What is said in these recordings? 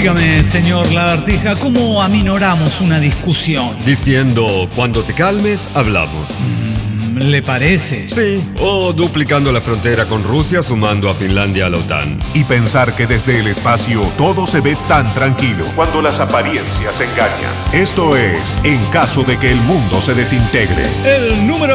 Dígame, señor Lagartija, ¿cómo aminoramos una discusión? Diciendo, cuando te calmes, hablamos. ¿Le parece? Sí, o duplicando la frontera con Rusia, sumando a Finlandia a la OTAN. Y pensar que desde el espacio todo se ve tan tranquilo, cuando las apariencias engañan. Esto es, en caso de que el mundo se desintegre. El número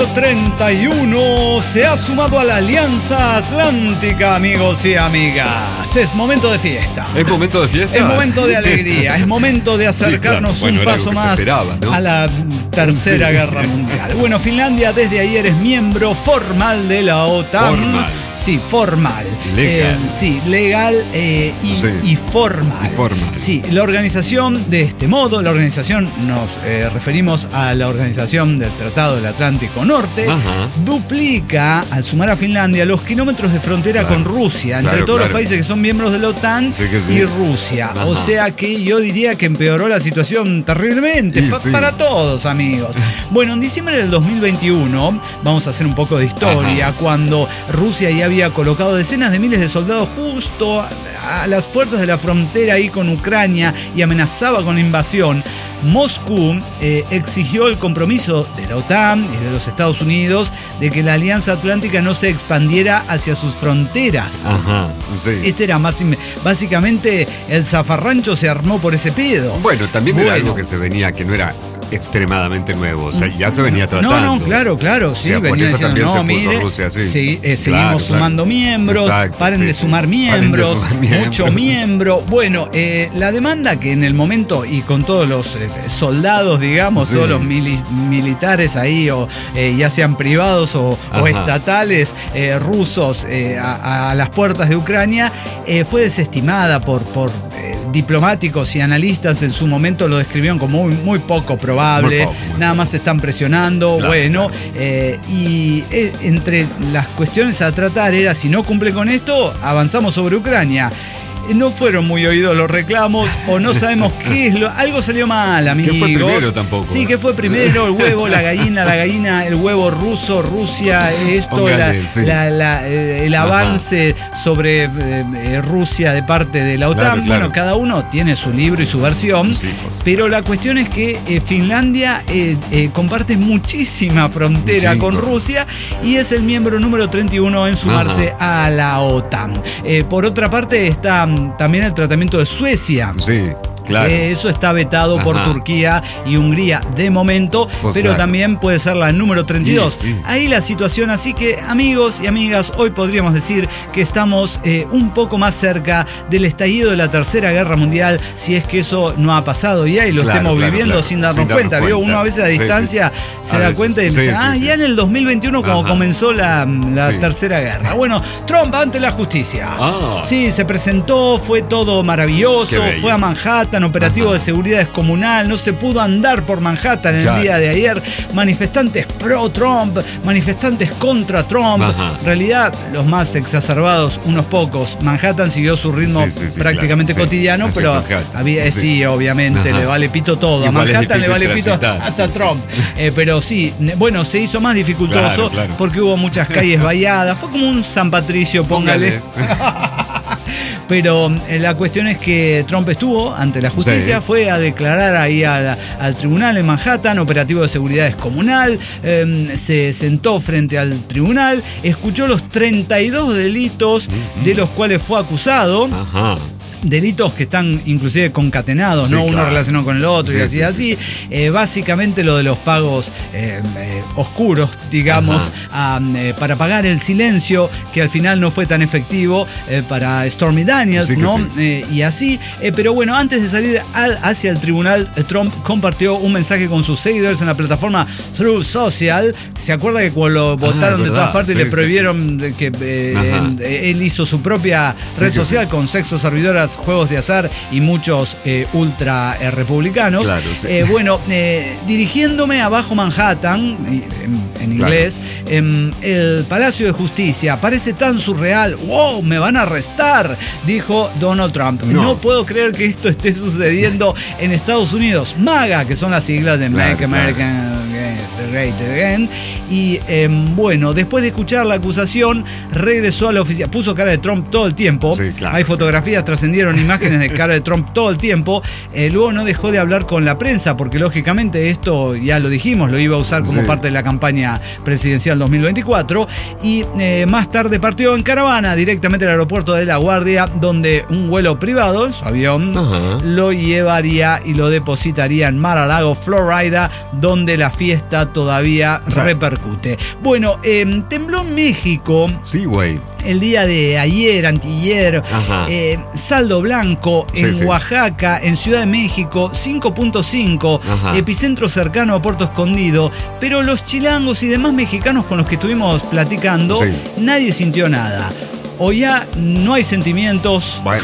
31 se ha sumado a la Alianza Atlántica, amigos y amigas. Es momento de fiesta. ¿Es momento de fiesta? Es momento de alegría. Es momento de acercarnos sí, claro. un paso más esperaba, ¿no? a la Tercera Guerra Mundial. Bueno, Finlandia desde ayer es miembro formal de la OTAN. Formal. Sí, formal. Legal. Sí, legal y formal. Y formal. Sí, la organización de este modo, la organización, nos referimos a la organización del Tratado del Atlántico Norte, duplica, al sumar a Finlandia, los kilómetros de frontera con Rusia, entre todos los países que son miembros de la OTAN y Rusia. O sea que yo diría que empeoró la situación terriblemente, para todos, amigos. Bueno, en diciembre del 2021, vamos a hacer un poco de historia, cuando Rusia ya había colocado decenas de miles de soldados justo a las puertas de la frontera ahí con Ucrania y amenazaba con la invasión. Moscú exigió el compromiso de la OTAN y de los Estados Unidos de que la Alianza Atlántica no se expandiera hacia sus fronteras. Este era básicamente el zafarrancho se armó por ese pedo. Bueno, también era algo que se venía, que no era extremadamente nuevo, o sea, ya se venía tratando. No, claro, sí, o sea, venía por eso diciendo, también se puso Rusia así. Sí, seguimos sumando miembros, paren de sumar miembros, mucho miembro. Bueno, la demanda que en el momento, y con todos los soldados, digamos, todos los militares ahí, o ya sean privados o estatales, rusos, a las puertas de Ucrania, fue desestimada por diplomáticos y analistas. En su momento lo describieron como muy poco probable, nada más se están presionando, y entre las cuestiones a tratar era, si no cumple con esto, avanzamos sobre Ucrania. No fueron muy oídos los reclamos, o no sabemos qué es algo salió mal, amigos. ¿Qué fue primero tampoco? Sí, ¿qué fue primero? El huevo, la gallina, el huevo ruso, Rusia, esto, el avance sobre Rusia de parte de la OTAN. Claro. Bueno, cada uno tiene su libro y su versión, pero la cuestión es que Finlandia comparte muchísima frontera con Rusia y es el miembro número 31 en sumarse a la OTAN. Por otra parte está también el tratamiento de Suecia. Sí. Claro. Eso está vetado por Turquía y Hungría de momento, pero también puede ser la número 32. Ahí la situación, así que amigos y amigas, hoy podríamos decir que estamos un poco más cerca del estallido de la Tercera Guerra Mundial, si es que eso no ha pasado ya y lo estemos viviendo sin darnos cuenta. ¿Vio? Uno a veces a distancia se da cuenta y dice, ya en el 2021 como comenzó la Tercera Guerra. Bueno, Trump ante la justicia. Sí, se presentó, fue todo maravilloso, fue a Manhattan, operativo de seguridad descomunal, no se pudo andar por Manhattan el día de ayer, manifestantes pro Trump, manifestantes contra Trump, en realidad los más exacerbados, unos pocos. Manhattan siguió su ritmo prácticamente cotidiano, pero había, obviamente, le vale pito todo, a Manhattan le vale pito hasta Trump, pero bueno, se hizo más dificultoso porque hubo muchas calles valladas, fue como un San Patricio, póngale. Pero la cuestión es que Trump estuvo ante la justicia, fue a declarar ahí al tribunal en Manhattan, operativo de seguridad descomunal, se sentó frente al tribunal, escuchó los 32 delitos de los cuales fue acusado. Delitos que están inclusive concatenados, ¿no? Uno relacionado con el otro y así. Básicamente lo de los pagos oscuros, digamos, para pagar el silencio, que al final no fue tan efectivo para Stormy Daniels, ¿no? Y así. Pero bueno, antes de salir hacia el tribunal, Trump compartió un mensaje con sus seguidores en la plataforma Truth Social. ¿Se acuerda que cuando lo votaron de todas partes y le prohibieron que él hizo su propia red social con sexo servidoras, juegos de azar y muchos ultra republicanos? Bueno, dirigiéndome a Bajo Manhattan, en inglés, el Palacio de Justicia parece tan surreal. ¡Wow! ¡Me van a arrestar!, dijo Donald Trump. No puedo creer que esto esté sucediendo en Estados Unidos. MAGA, que son las siglas de Make America Great Again. Y bueno, después de escuchar la acusación, regresó a la oficina. Puso cara de Trump todo el tiempo. Sí, claro, hay fotografías, trascendieron imágenes de cara de Trump todo el tiempo. Luego no dejó de hablar con la prensa, porque lógicamente esto, ya lo dijimos, lo iba a usar como parte de la campaña presidencial 2024. Y más tarde partió en caravana directamente al aeropuerto de La Guardia, donde un vuelo privado, su avión, lo llevaría y lo depositaría en Mar-a-Lago, Florida, donde la fiesta todavía repercute. Bueno, tembló en México. Sí, güey. El día de ayer, antier, saldo blanco en Oaxaca, en Ciudad de México, 5.5, epicentro cercano a Puerto Escondido, pero los chilangos y demás mexicanos con los que estuvimos platicando, nadie sintió nada. O ya no hay sentimientos. Bueno.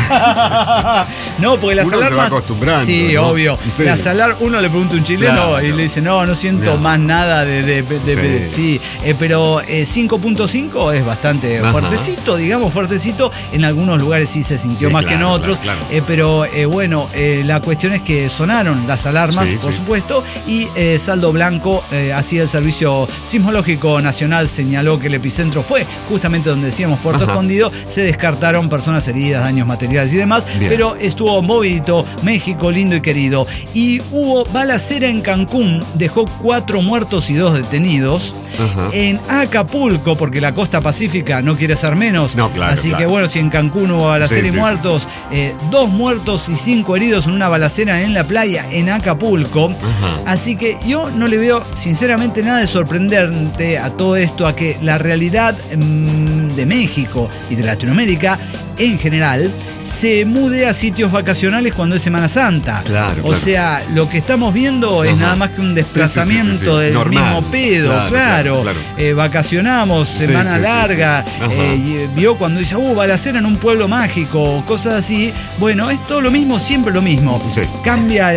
No, porque las alarmas. Se va acostumbrando. Sí, ¿no? Obvio. Sí. Las alarmas, uno le pregunta a un chileno y le dice, no siento más nada sí. Pero 5.5 es bastante fuertecito, digamos, fuertecito. En algunos lugares sí se sintió más que en otros. Claro. Pero bueno, la cuestión es que sonaron las alarmas, por supuesto, y saldo blanco, así el Servicio Sismológico Nacional señaló que el epicentro fue justamente donde decíamos Puerto Escondido. Se descartaron personas heridas, daños materiales y demás. Bien. Pero estuvo movidito, México lindo y querido. Y hubo balacera en Cancún, dejó 4 muertos y 2 detenidos. En Acapulco, porque la costa pacífica no quiere ser menos. No, claro, así que bueno, si en Cancún hubo balacera y muertos, 2 muertos y 5 heridos en una balacera en la playa en Acapulco. Así que yo no le veo sinceramente nada de sorprendente a todo esto, a que la realidad de México y de Latinoamérica en general se mude a sitios vacacionales cuando es Semana Santa. Claro, o sea, lo que estamos viendo es nada más que un desplazamiento del mismo pedo. Claro. Vacacionamos, semana larga. Vio cuando dice, balacera en un pueblo mágico, cosas así. Bueno, es todo lo mismo, siempre lo mismo. Cambia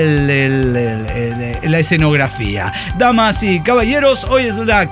la escenografía. Damas y caballeros, hoy es la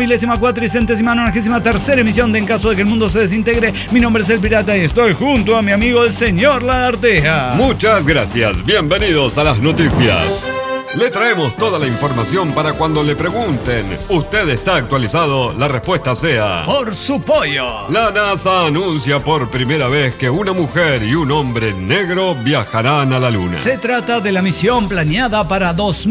5.493ª emisión de En Caso de que el Mundo se Desintegre. Mi nombre es El Pirata y estoy junto a mi amigo el señor Lagarteja. Muchas gracias, bienvenidos a las noticias. Le traemos toda la información para cuando le pregunten, ¿usted está actualizado? La respuesta sea... ¡por su pollo! La NASA anuncia por primera vez que una mujer y un hombre negro viajarán a la Luna. Se trata de la misión planeada para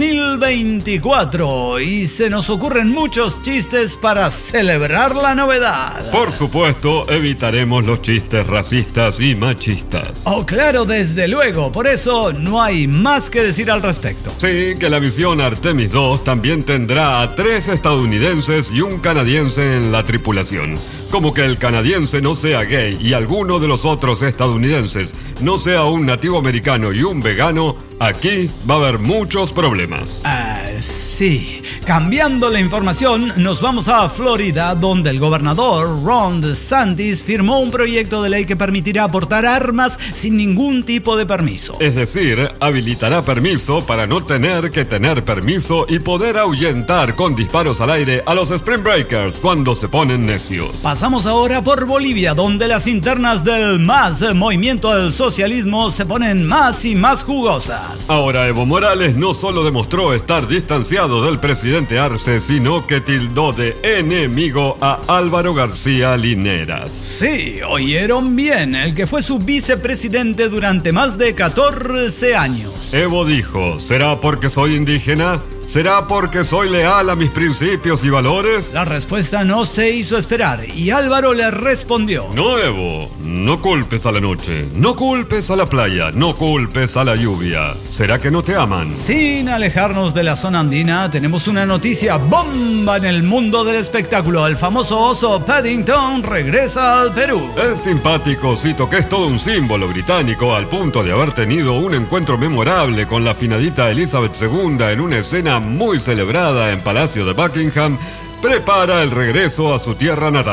2024 y se nos ocurren muchos chistes para celebrar la novedad. Por supuesto, evitaremos los chistes racistas y machistas. Oh, claro, desde luego. Por eso no hay más que decir al respecto. Sí, que la misión Artemis 2 también tendrá a 3 estadounidenses y un canadiense en la tripulación. Como que el canadiense no sea gay y alguno de los otros estadounidenses no sea un nativo americano y un vegano, aquí va a haber muchos problemas. Sí. Cambiando la información, nos vamos a Florida, donde el gobernador Ron DeSantis firmó un proyecto de ley que permitirá portar armas sin ningún tipo de permiso. Es decir, habilitará permiso para no tener que tener permiso y poder ahuyentar con disparos al aire a los Spring Breakers cuando se ponen necios. Pasamos ahora por Bolivia, donde las internas del MAS, Movimiento al Socialismo, se ponen más y más jugosas. Ahora Evo Morales no solo demostró estar distanciado del presidente Arce, sino que tildó de enemigo a Álvaro García Lineras. Sí, oyeron bien, el que fue su vicepresidente durante más de 14 años. Evo dijo, ¿será porque soy indígena? ¿Será porque soy leal a mis principios y valores? La respuesta no se hizo esperar y Álvaro le respondió: no, Evo, no culpes a la noche, no culpes a la playa, no culpes a la lluvia. ¿Será que no te aman? Sin alejarnos de la zona andina, tenemos una noticia bomba en el mundo del espectáculo. El famoso oso Paddington regresa al Perú. Es simpático, cito, que es todo un símbolo británico al punto de haber tenido un encuentro memorable con la finadita Elizabeth II en una escena muy celebrada en Palacio de Buckingham. Prepara el regreso a su tierra natal.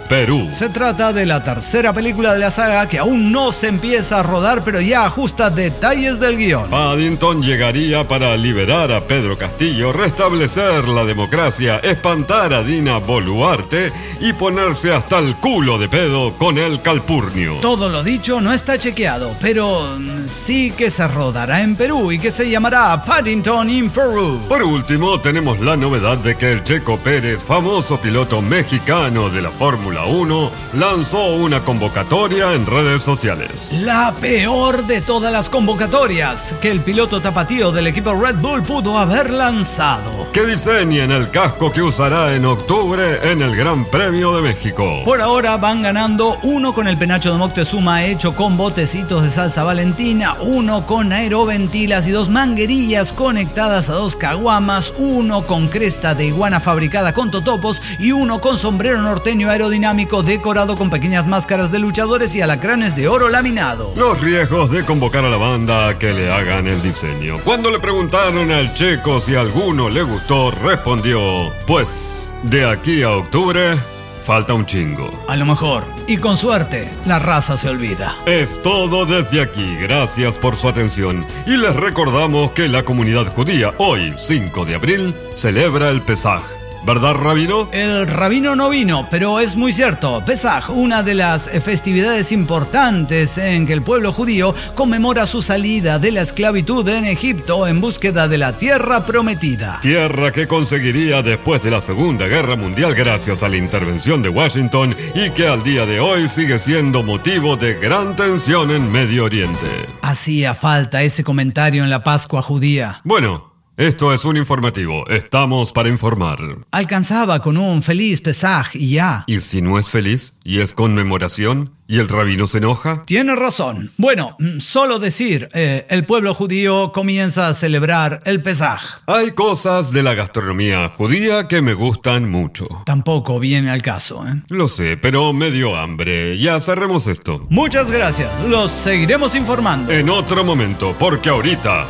Perú. Se trata de la tercera película de la saga que aún no se empieza a rodar, pero ya ajusta detalles del guión. Paddington llegaría para liberar a Pedro Castillo, restablecer la democracia, espantar a Dina Boluarte y ponerse hasta el culo de pedo con el calpurnio. Todo lo dicho no está chequeado, pero sí que se rodará en Perú y que se llamará Paddington in Peru. Por último, tenemos la novedad de que el Checo Pérez, famoso piloto mexicano de la Fórmula 1, lanzó una convocatoria en redes sociales. La peor de todas las convocatorias que el piloto tapatío del equipo Red Bull pudo haber lanzado. Que diseñen el casco que usará en octubre en el Gran Premio de México. Por ahora van ganando uno con el penacho de Moctezuma hecho con botecitos de salsa valentina, uno con aeroventilas y dos manguerillas conectadas a dos caguamas, uno con cresta de iguana fabricada con totopos y uno con sombrero norteño aerodinámico decorado con pequeñas máscaras de luchadores y alacranes de oro laminado. Los riesgos de convocar a la banda a que le hagan el diseño. Cuando le preguntaron al Checo si a alguno le gustó, respondió: pues, de aquí a octubre falta un chingo. A lo mejor, y con suerte, la raza se olvida. Es todo desde aquí, gracias por su atención. Y les recordamos que la comunidad judía hoy, 5 de abril, celebra el Pesaj. ¿Verdad, Rabino? El Rabino no vino, pero es muy cierto. Pesaj, una de las festividades importantes en que el pueblo judío conmemora su salida de la esclavitud en Egipto en búsqueda de la tierra prometida. Tierra que conseguiría después de la Segunda Guerra Mundial gracias a la intervención de Washington y que al día de hoy sigue siendo motivo de gran tensión en Medio Oriente. Hacía falta ese comentario en la Pascua judía. Bueno, esto es un informativo. Estamos para informar. Alcanzaba con un feliz Pesaj y ya. ¿Y si no es feliz y es conmemoración y el rabino se enoja? Tiene razón. Bueno, solo decir, el pueblo judío comienza a celebrar el Pesaj. Hay cosas de la gastronomía judía que me gustan mucho. Tampoco viene al caso, ¿eh? Lo sé, pero me dio hambre. Ya cerremos esto. Muchas gracias. Los seguiremos informando. En otro momento, porque ahorita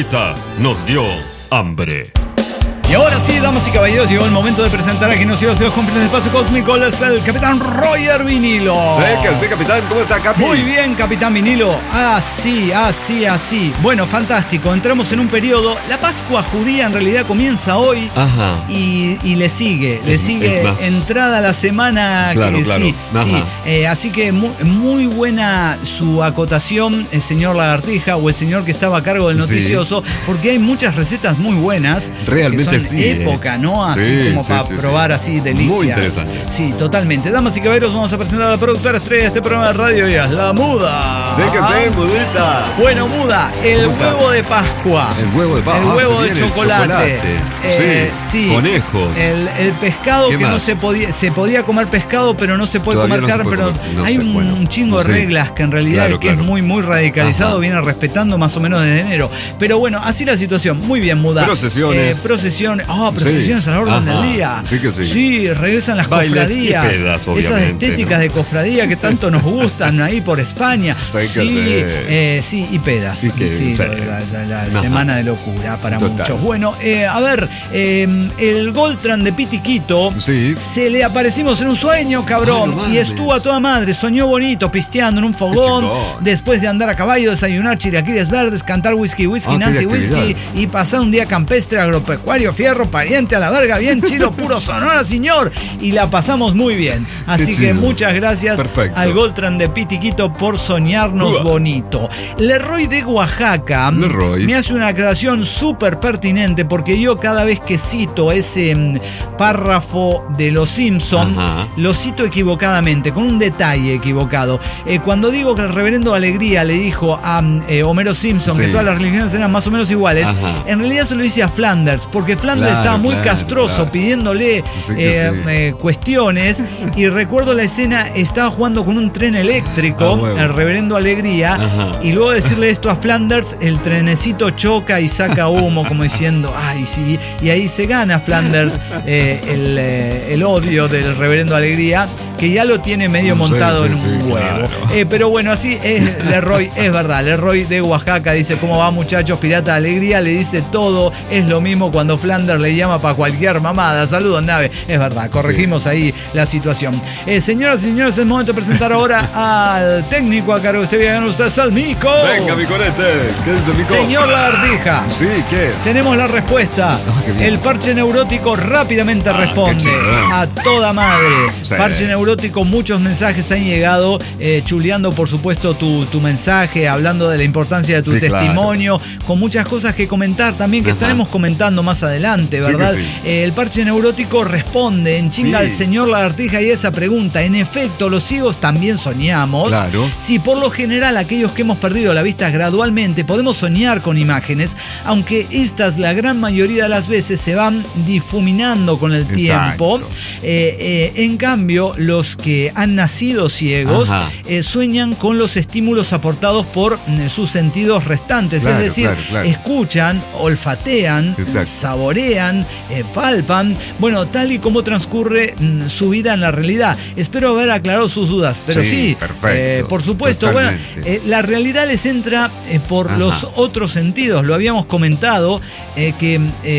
nos dio hambre. Y ahora sí, damas y caballeros, llegó el momento de presentar a quien nos lleva hacia los confines del espacio cósmico. Es el Capitán Roger Vinilo. Sí, capitán. ¿Cómo está, Capi? Muy bien, Capitán Vinilo. Así. Bueno, fantástico. Entramos en un periodo. La Pascua judía en realidad comienza hoy. Ajá. Y le sigue más... entrada la semana. Claro. Sí. Así que muy buena su acotación, el señor Lagartija o el señor que estaba a cargo del noticioso, porque hay muchas recetas muy buenas. Realmente sí. Época, ¿no? Así como para probar así delicias. Muy interesante. Sí, totalmente. Damas y caballeros, vamos a presentar a la productora estrella de este programa de radio, ella es la Muda. Sí, Mudita. Bueno, Muda, el huevo de Pascua. El huevo de Pascua. El huevo de chocolate. Sí. Conejos. El pescado que no se podía comer pescado, pero no se puede comer carne, pero hay un chingo de reglas que en realidad es muy, muy radicalizado, Ajá. Viene respetando más o menos desde enero. Pero bueno, así la situación. Muy bien, Muda. Procesiones. Procesiones a la orden del día. Sí que sí. Sí, regresan las bailes cofradías. Y pedas, esas estéticas, ¿no? De cofradía que tanto nos gustan ahí por España. Sí, y pedas. La semana de locura para muchos. Bueno, a ver, el Goltran de Pitiquito se le aparecimos en un sueño, cabrón. Y estuvo a toda madre, soñó bonito, pisteando en un fogón, después de andar a caballo, desayunar chilaquiles verdes, cantar whisky, Nancy whisky y pasar un día campestre agropecuario, fierro, pariente a la verga, bien chilo, puro Sonora, señor. Y la pasamos muy bien. Así que muchas gracias al Goltran de Pitiquito por soñarnos bonito. Leroy de Oaxaca me hace una aclaración súper pertinente porque yo cada vez que cito ese párrafo de Los Simpson, lo cito equivocadamente, con un detalle equivocado. Cuando digo que el reverendo Alegría le dijo a Homero Simpson que todas las religiones eran más o menos iguales, en realidad se lo dice a Flanders, porque Flanders estaba muy castroso pidiéndole cuestiones, y recuerdo la escena, estaba jugando con un tren eléctrico, el reverendo Alegría, y luego decirle esto a Flanders, el trenecito choca y saca humo, como diciendo, ay sí, y ahí se gana Flanders el odio del reverendo Alegría, que ya lo tiene medio montado en un huevo. Claro. Pero bueno, así es Leroy, es verdad. Leroy de Oaxaca dice: ¿cómo va, muchachos? Pirata de Alegría le dice todo. Es lo mismo cuando Flanders le llama para cualquier mamada. Saludos, nave. Es verdad, corregimos ahí la situación. Señoras y señores, es momento de presentar ahora al técnico a cargo. Ustedes al Mico. Venga, Micolete. ¿Qué dice Mico? Señor Lagartija. Sí, ¿qué? Tenemos la respuesta. El parche neurótico rápidamente responde. A toda madre. Sí. Parche neurótico, muchos mensajes han llegado, chuleando por supuesto tu mensaje, hablando de la importancia de tu testimonio, claro, con muchas cosas que comentar también, que estaremos comentando más adelante, ¿verdad? Sí, el parche neurótico responde en chinga al señor Lagartija y esa pregunta. En efecto, los ciegos también soñamos. Claro. Sí, por lo general, aquellos que hemos perdido la vista gradualmente podemos soñar con imágenes, aunque estas la gran mayoría de las veces se van difuminando con el tiempo. En cambio, los que han nacido ciegos sueñan con los estímulos aportados por sus sentidos restantes, claro, es decir, escuchan, olfatean, saborean, palpan, bueno, tal y como transcurre su vida en la realidad. Espero haber aclarado sus dudas, pero sí, perfecto, por supuesto. Totalmente. Bueno, la realidad les entra por los otros sentidos. Lo habíamos comentado, que,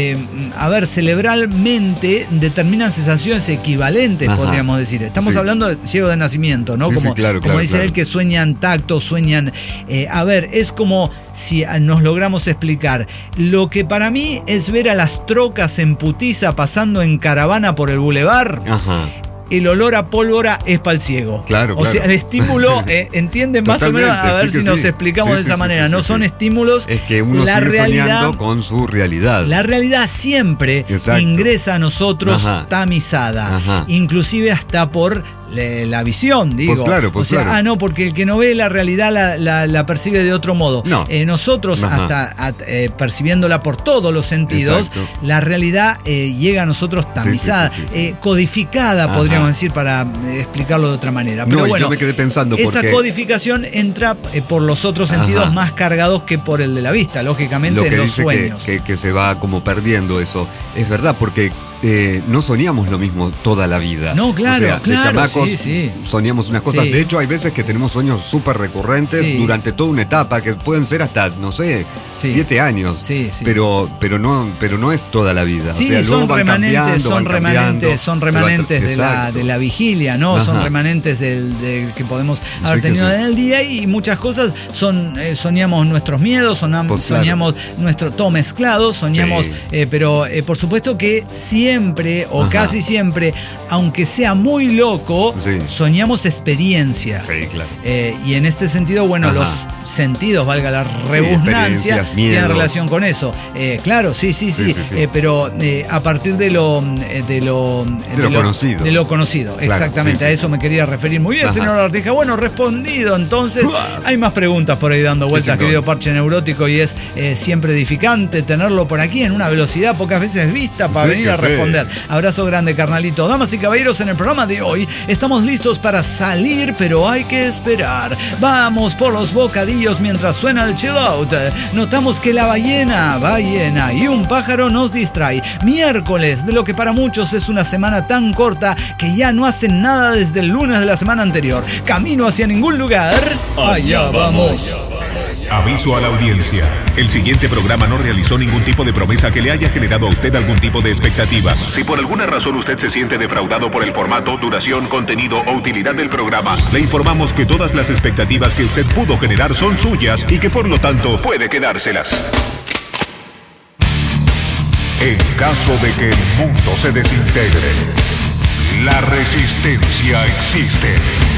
a ver, cerebralmente determinan sensaciones equivalentes, podríamos decir. Estamos hablando de ciego de nacimiento, ¿no? Como dice él, que sueñan tacto, sueñan... a ver, es como si nos logramos explicar. Lo que para mí es ver a las trocas en putiza pasando en caravana por el bulevar... El olor a pólvora es para el ciego. Claro, o sea, el estímulo, ¿entienden más o menos? A ver si nos explicamos de esa manera. No son estímulos. Es que uno sigue soñando con su realidad. La realidad siempre ingresa a nosotros tamizada. Inclusive hasta por la visión, digo. Pues claro. No, porque el que no ve la realidad la percibe de otro modo. No. Nosotros, hasta percibiéndola por todos los sentidos, la realidad llega a nosotros tamizada, codificada, podríamos decir, para explicarlo de otra manera. Pero bueno, yo me quedé pensando esa codificación entra por los otros sentidos más cargados que por el de la vista, lógicamente, en los sueños. Que se va como perdiendo eso. Es verdad, porque no soñamos lo mismo toda la vida. No, claro, de chamacos soñamos unas cosas. De hecho, hay veces que tenemos sueños súper recurrentes durante toda una etapa, que pueden ser hasta, no sé, 7 años. Pero no es toda la vida. Sí, o sea, son remanentes, son remanentes de la vigilia, ¿no? Son remanentes del que podemos haber tenido en el día, y muchas cosas soñamos nuestros miedos, soñamos nuestro todo mezclado, soñamos, pero por supuesto que siempre o casi siempre, aunque sea muy loco, soñamos experiencias. Y en este sentido, bueno, los sentidos, valga la redundancia, tienen relación con eso. Claro, pero a partir de lo conocido. De lo conocido, exactamente. A eso me quería referir. Muy bien, señor Lagartija. Bueno, respondido entonces. Hay más preguntas por ahí dando vueltas, querido parche neurótico, y es siempre edificante tenerlo por aquí en una velocidad pocas veces vista para venir a responder. Abrazo grande, carnalito. Damas y caballeros, en el programa de hoy estamos listos para salir, pero hay que esperar. Vamos por los bocadillos mientras suena el chill out. Notamos que la ballena y un pájaro nos distrae. Miércoles, de lo que para muchos es una semana tan corta que ya no hacen nada desde el lunes de la semana anterior. Camino hacia ningún lugar. Allá vamos. Aviso a la audiencia. El siguiente programa no realizó ningún tipo de promesa que le haya generado a usted algún tipo de expectativa. Si por alguna razón usted se siente defraudado por el formato, duración, contenido o utilidad del programa, le informamos que todas las expectativas que usted pudo generar son suyas y que por lo tanto puede quedárselas. En caso de que el mundo se desintegre, la resistencia existe.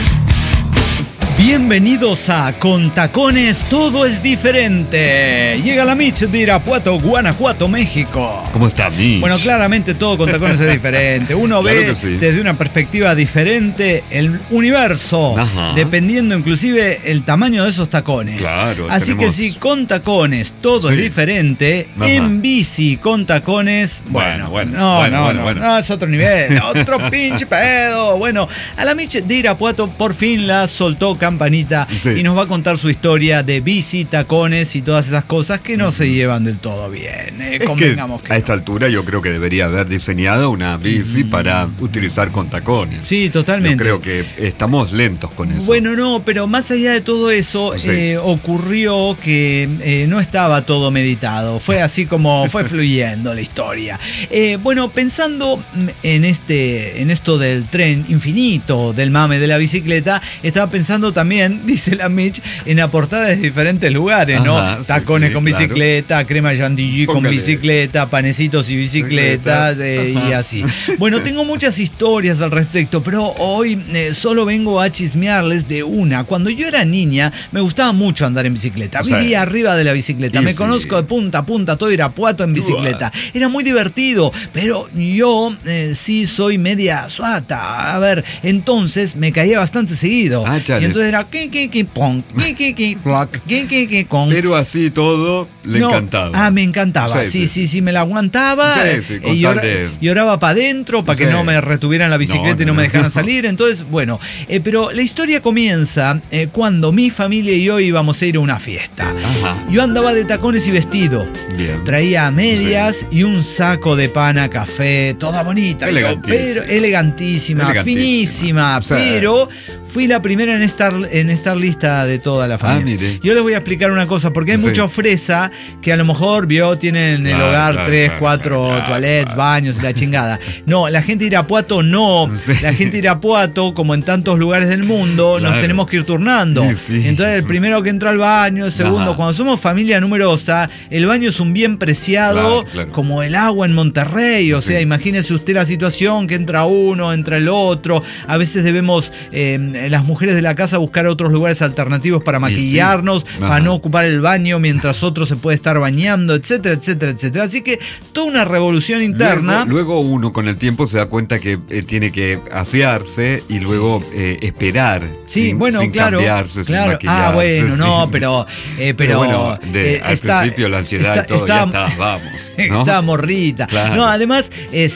Bienvenidos a Con Tacones Todo es Diferente. Llega la Mitch de Irapuato, Guanajuato, México. ¿Cómo está, Mitch? Bueno, claramente todo con tacones es diferente. Uno ve desde una perspectiva diferente el universo, dependiendo inclusive el tamaño de esos tacones. Claro. Así que si con tacones todo es diferente, en bici con tacones, no, es otro nivel, otro pinche pedo. Bueno, a la Mitch de Irapuato por fin la soltó campanita y nos va a contar su historia de bici, tacones y todas esas cosas que no se llevan del todo bien. Convengamos que a esta altura yo creo que debería haber diseñado una bici para utilizar con tacones. Sí, totalmente. Yo creo que estamos lentos con eso. Bueno, no, pero más allá de todo eso, ocurrió que no estaba todo meditado. Fue así como fue fluyendo la historia. Bueno, pensando en esto del tren infinito, del mame de la bicicleta, estaba pensando también, dice la Mitch, en aportar de diferentes lugares, ¿no? Tacones con bicicleta, crema chantilly con bicicleta, panecitos y bicicletas y así. Bueno, tengo muchas historias al respecto, pero hoy solo vengo a chismearles de una. Cuando yo era niña, me gustaba mucho andar en bicicleta. Vivía arriba de la bicicleta. Me conozco de punta a punta todo Irapuato en bicicleta. Era muy divertido, pero yo sí soy media suata. A ver, entonces me caía bastante seguido. Y entonces era pero así todo le encantaba. Me encantaba. Sí, me la aguantaba. Lloraba para adentro para que no me retuvieran la bicicleta y no me dejaran salir. Entonces, bueno, pero la historia comienza cuando mi familia y yo íbamos a ir a una fiesta. Yo andaba de tacones y vestido. Bien. Traía medias y un saco de pana café, toda bonita. Elegantísima, finísima. Pero fui la primera en estar lista de toda la familia. Yo les voy a explicar una cosa, porque hay mucha fresa que a lo mejor tienen en el hogar 3, 4 toilets, baños y la chingada. No, la gente de Irapuato no. La gente de Irapuato, como en tantos lugares del mundo, nos tenemos que ir turnando. Entonces el primero que entra al baño, el segundo. Cuando somos familia numerosa, el baño es un bien preciado, como el agua en Monterrey. O sea, imagínese usted la situación que entra uno, entra el otro. A veces debemos, las mujeres de la casa, buscar otros lugares alternativos para maquillarnos, para no ocupar el baño mientras otro se puede estar bañando, etcétera, etcétera, etcétera. Así que toda una revolución interna. Luego uno con el tiempo se da cuenta que tiene que asearse y luego esperar sin cambiarse, sin maquillarse. Pero bueno, al principio la ansiedad y todo, ya está, vamos, ¿no? Está morrita. No, además,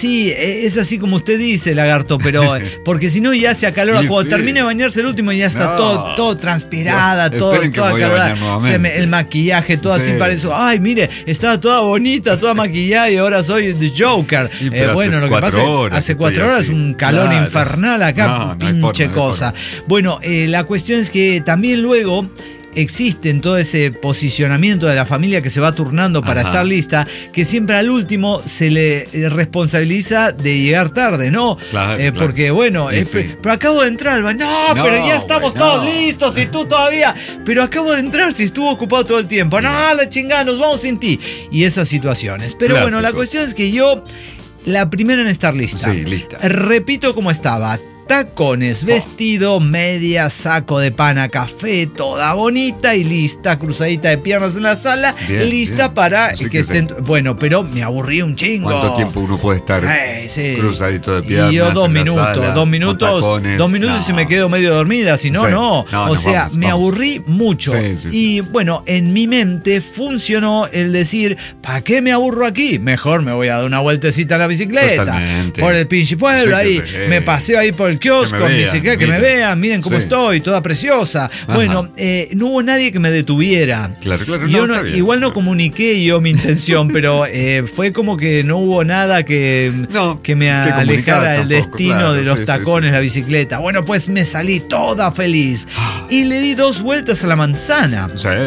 es así como usted dice, lagarto, pero porque si no ya se acalora. Cuando termine de bañarse el último ya está todo transpirada, toda acalorada. El maquillaje, todo así para eso. Ay, mire, estaba toda bonita, toda maquillada y ahora soy The Joker. Bueno, lo que pasa es que hace 4 horas un calor infernal acá, pinche cosa. Bueno, la cuestión es que también luego existe todo ese posicionamiento de la familia que se va turnando para estar lista, que siempre al último se le responsabiliza de llegar tarde, ¿no? Porque bueno, pero acabo de entrar al baño. Pero ya estamos todos listos y tú todavía. Pero acabo de entrar, si estuvo ocupado todo el tiempo. La chingada, nos vamos sin ti. Y esas situaciones. Pero bueno, la cuestión es que yo, la primera en estar lista. Lista. Repito cómo estaba. Tacones, vestido, media, saco de pana, café, toda bonita y lista, cruzadita de piernas en la sala, lista para que estén. Bueno, pero me aburrí un chingo. ¿Cuánto tiempo uno puede estar cruzadito de piernas? Y yo 2 minutos, sala, 2 minutos y me quedo medio dormida, si no, no. O sea, me aburrí mucho. Y bueno, en mi mente funcionó el decir, ¿para qué me aburro aquí? Mejor me voy a dar una vueltecita a la bicicleta. Totalmente. Por el pinche pueblo, ahí. Me paseo ahí por el kiosco, que me vean, miren cómo estoy, toda preciosa. Bueno, no hubo nadie que me detuviera. Yo igual no comuniqué yo mi intención, pero fue como que no hubo nada que me alejara del destino de los tacones, la bicicleta. Bueno, pues me salí toda feliz y le di 2 vueltas a la manzana.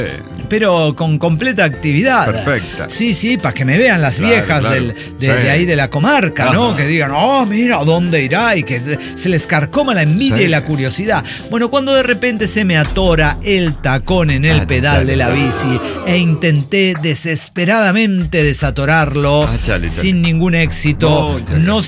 Pero con completa actividad. Perfecta. Sí, para que me vean las viejas de ahí de la comarca, ¿no? Que digan, mira, ¿dónde irá? Y que se les carcoma la envidia y la curiosidad. Bueno, cuando de repente se me atora el tacón en el pedal de la bici e intenté desesperadamente desatorarlo sin ningún éxito.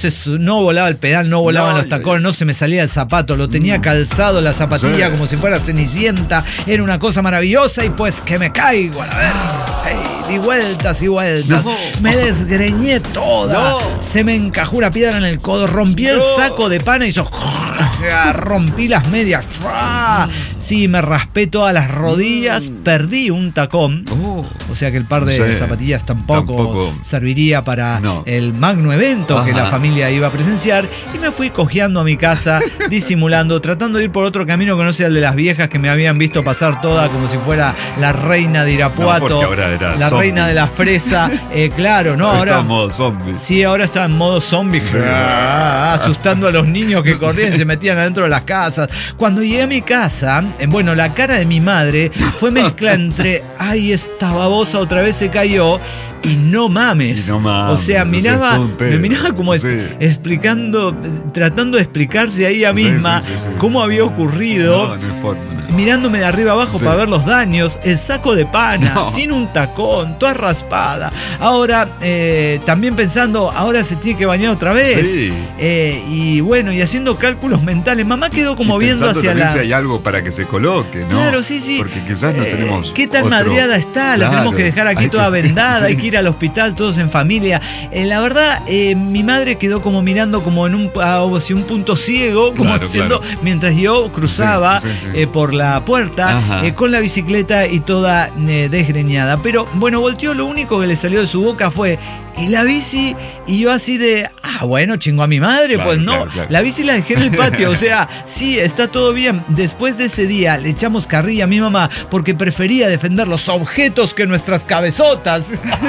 No volaba el pedal, no volaban los tacones, no se me salía el zapato, lo tenía calzado la zapatilla como si fuera Cenicienta. Era una cosa maravillosa y pues que me caigo a la verga. Di vueltas y vueltas. Me desgreñé toda. Se me encajó una piedra en el codo. Rompí el saco de pana y rompí las medias. Sí, me raspé todas las rodillas, perdí un tacón. O sea que el par de zapatillas tampoco serviría para el magno evento que la familia iba a presenciar. Y me fui cojeando a mi casa, disimulando, tratando de ir por otro camino que no sea el de las viejas que me habían visto pasar toda como si fuera la reina de Irapuato, la reina de la fresa. Claro, ¿no? Ahora está en modo zombie. Sí, ahora está en modo zombie, asustando a los niños que corrían y se metían adentro de las casas. Cuando llegué a mi casa, bueno, la cara de mi madre fue mezcla entre, ay, esta babosa otra vez se cayó, y no mames. O sea, me miraba como explicando, tratando de explicarse a ella misma cómo había ocurrido. No hay forma. Mirándome de arriba abajo para ver los daños, el saco de pana, sin un tacón, toda raspada. Ahora, también pensando, ahora se tiene que bañar otra vez. Y bueno, y haciendo cálculos mentales. Mamá quedó como viendo hacia la... si hay algo para que se coloque, ¿no? Claro, sí. Porque quizás no tenemos... ¿Qué tan madreada está? La tenemos que dejar aquí toda vendada, hay que ir al hospital todos en familia. La verdad, mi madre quedó como mirando como en un punto ciego, como diciendo, mientras yo cruzaba por la puerta con la bicicleta y toda desgreñada. Pero bueno, volteó, lo único que le salió de su boca fue, ¿y la bici? Y yo así de, bueno, chingo a mi madre, pues no, la bici la dejé en el patio, o sea, sí, está todo bien. Después de ese día le echamos carrilla a mi mamá porque prefería defender los objetos que nuestras cabezotas.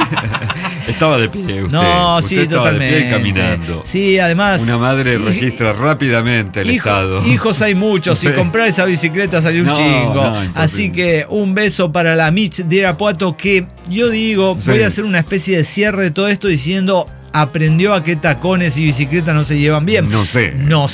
Estaba de pie usted. No, usted sí, estaba totalmente. de pie caminando. Sí, además... Una madre registra rápidamente el estado. Hijos hay muchos, y comprar esa bicicleta salió un chingo. Así que un beso para la Mitch de Irapuato, que yo digo, voy a hacer una especie de cierre de todo esto diciendo... aprendió a que tacones y bicicleta no se llevan bien. No sé.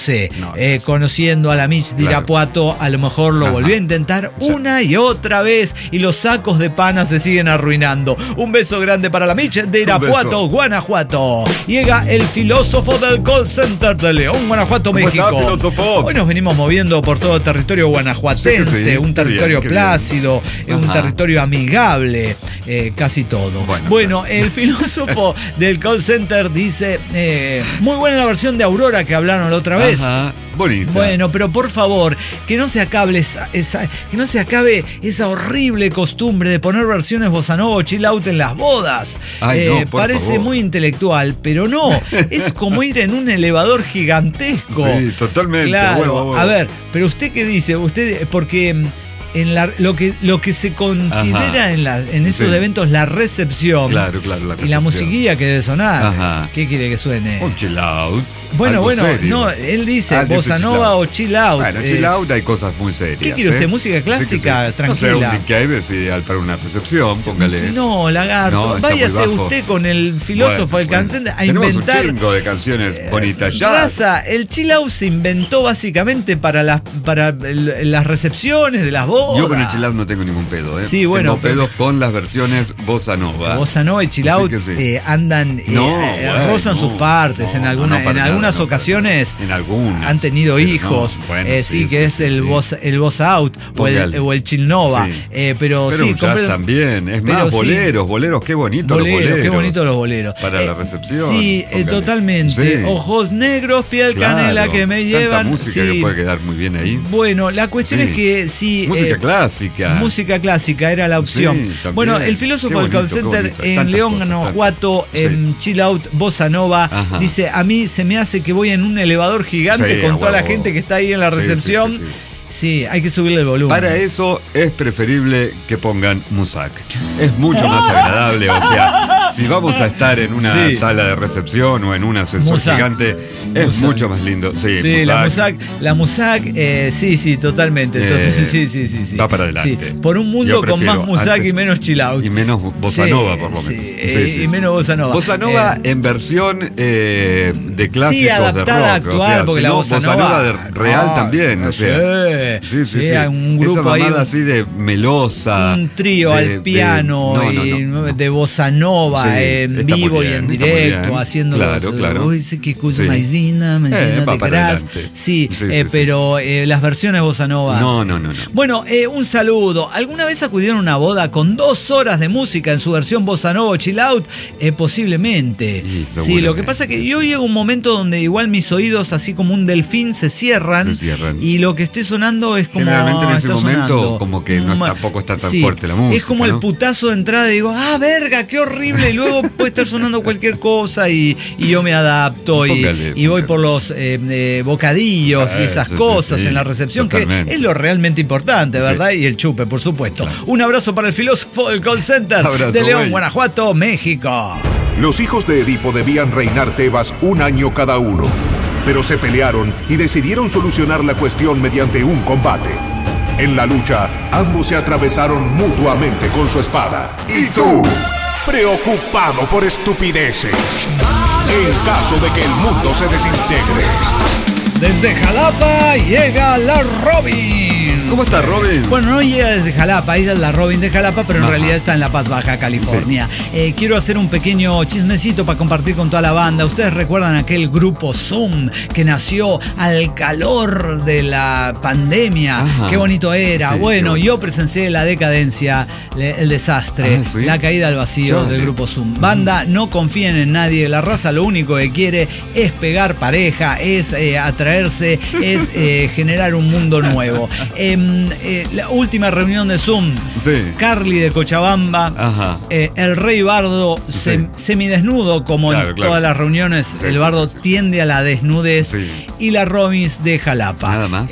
Conociendo a la Mitch de Irapuato, a lo mejor lo volvió a intentar una y otra vez, y los sacos de pana se siguen arruinando. Un beso grande para la Mitch de Irapuato, Guanajuato. Llega el filósofo del call center de León, Guanajuato, México. ¿Cómo está, filósofo? Hoy nos venimos moviendo por todo el territorio guanajuatense, un territorio plácido, un territorio amigable, casi todo. Bueno, el filósofo del call center dice, muy buena la versión de Aurora que hablaron la otra vez. Bonita. Bueno, pero por favor, que no se acabe esa horrible costumbre de poner versiones bossa nova o chill out en las bodas. Parece favor. Muy intelectual, pero no, es como ir en un elevador gigantesco. Sí, totalmente. Claro, a ver, pero usted qué dice, porque lo que se considera en esos eventos la recepción. Claro, la recepción. Y la musiquilla que debe sonar. ¿Qué quiere que suene? Un chill out. Bueno, serio. No, él dice bossa nova o chill out. Bueno, chill out hay cosas muy serias. ¿Qué quiere usted? ¿Música clásica? Tranquila. No sé, un Nick Cave es ideal para una recepción, póngale. No, lagarto. Váyase usted con el filósofo del cancén a inventar. Tenemos un chingo de canciones bonitas ya. Raza, el chill out se inventó básicamente para las recepciones de las bodas. Yo con el chill out no tengo ningún pedo, ¿eh? Sí, bueno. Tengo pedos con las versiones bossa nova. Bossa nova y chill out andan, rozan sus partes. En algunas ocasiones han tenido hijos. El bossa out o el chill nova. Pero sí, jazz también. Es más, boleros, qué bonitos los boleros. Qué bonitos los boleros. Para la recepción. Sí, totalmente. Sí. Ojos negros, piel canela que me llevan. Música que puede quedar muy bien ahí. Bueno, la cuestión es que sí. Música clásica era la opción. Bueno, el filósofo del call center en León, Guanajuato, en Chill Out, Bossa Nova, dice, a mí se me hace que voy en un elevador gigante con toda la gente que está ahí en la recepción. Sí, hay que subirle el volumen. Para eso es preferible que pongan Musak. Es mucho más agradable, o sea, si vamos a estar en una sala de recepción o en un ascensor gigante, es mucho más lindo. Sí, la Musak, sí, totalmente. Entonces, sí. Va para adelante. Sí. Por un mundo con más Musak y menos chill out. Y menos bossa nova, por lo menos. Y menos bossa nova. Bossa nova en versión de clásicos adaptada de rock. actual, porque la bossa nova real también, o sea. Sí. Un grupo esa mamada así de melosa. Un trío al piano de bossa nova en vivo y en directo, haciendo claro. Uy, qué cosa más linda, me pero las versiones bossa nova. No. Bueno, un saludo. ¿Alguna vez acudieron a una boda con 2 horas de música en su versión bossa nova o chill out? Posiblemente. Sí, lo que pasa es que yo llego a un momento donde igual mis oídos, así como un delfín, se cierran. Y lo que esté sonando sonando, es como... Generalmente en ese está momento sonando. como que tampoco está tan fuerte la música. Es como el putazo de entrada y digo, verga, qué horrible. Y luego puede estar sonando cualquier cosa y yo me adapto y voy por los bocadillos y esas cosas en la recepción, totalmente. Que es lo realmente importante, ¿verdad? Y el chupe, por supuesto. Claro. Un abrazo para el filósofo del call center de León, Guanajuato, México. Los hijos de Edipo debían reinar Tebas 1 año cada uno, pero se pelearon y decidieron solucionar la cuestión mediante un combate. En la lucha, ambos se atravesaron mutuamente con su espada. ¿Y tú? Preocupado por estupideces. En caso de que el mundo se desintegre. Desde Jalapa llega la Robin. ¿Cómo está Robin? Bueno, no llega desde Jalapa, ella es la Robin de Jalapa, pero en realidad está en La Paz, Baja California. Sí. Quiero hacer un pequeño chismecito para compartir con toda la banda. Ustedes recuerdan aquel grupo Zoom que nació al calor de la pandemia. Ajá. Qué bonito era. Sí, bueno, yo presencié la decadencia, el desastre, ¿sí? La caída al vacío del grupo Zoom. Banda, no confíen en nadie. La raza lo único que quiere es pegar pareja, es atraerse, es generar un mundo nuevo. La última reunión de Zoom, Carly de Cochabamba, el Rey Bardo semidesnudo, como en todas las reuniones, el Bardo tiende a la desnudez, y la Robins de Jalapa. Nada más.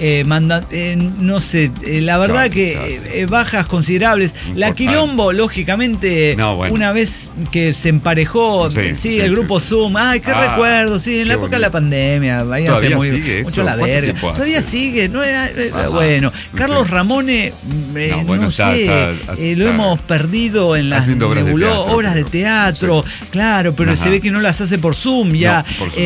No sé, la verdad que bajas considerables. La Quilombo, lógicamente, una vez que se emparejó, el grupo Zoom, qué recuerdo, en la época de la pandemia, váyanse mucho a la verga. Todavía sigue, no era, bueno. Carlos Ramone, no sé, lo hemos perdido en las obras de teatro, claro, pero se ve que no las hace por Zoom ya.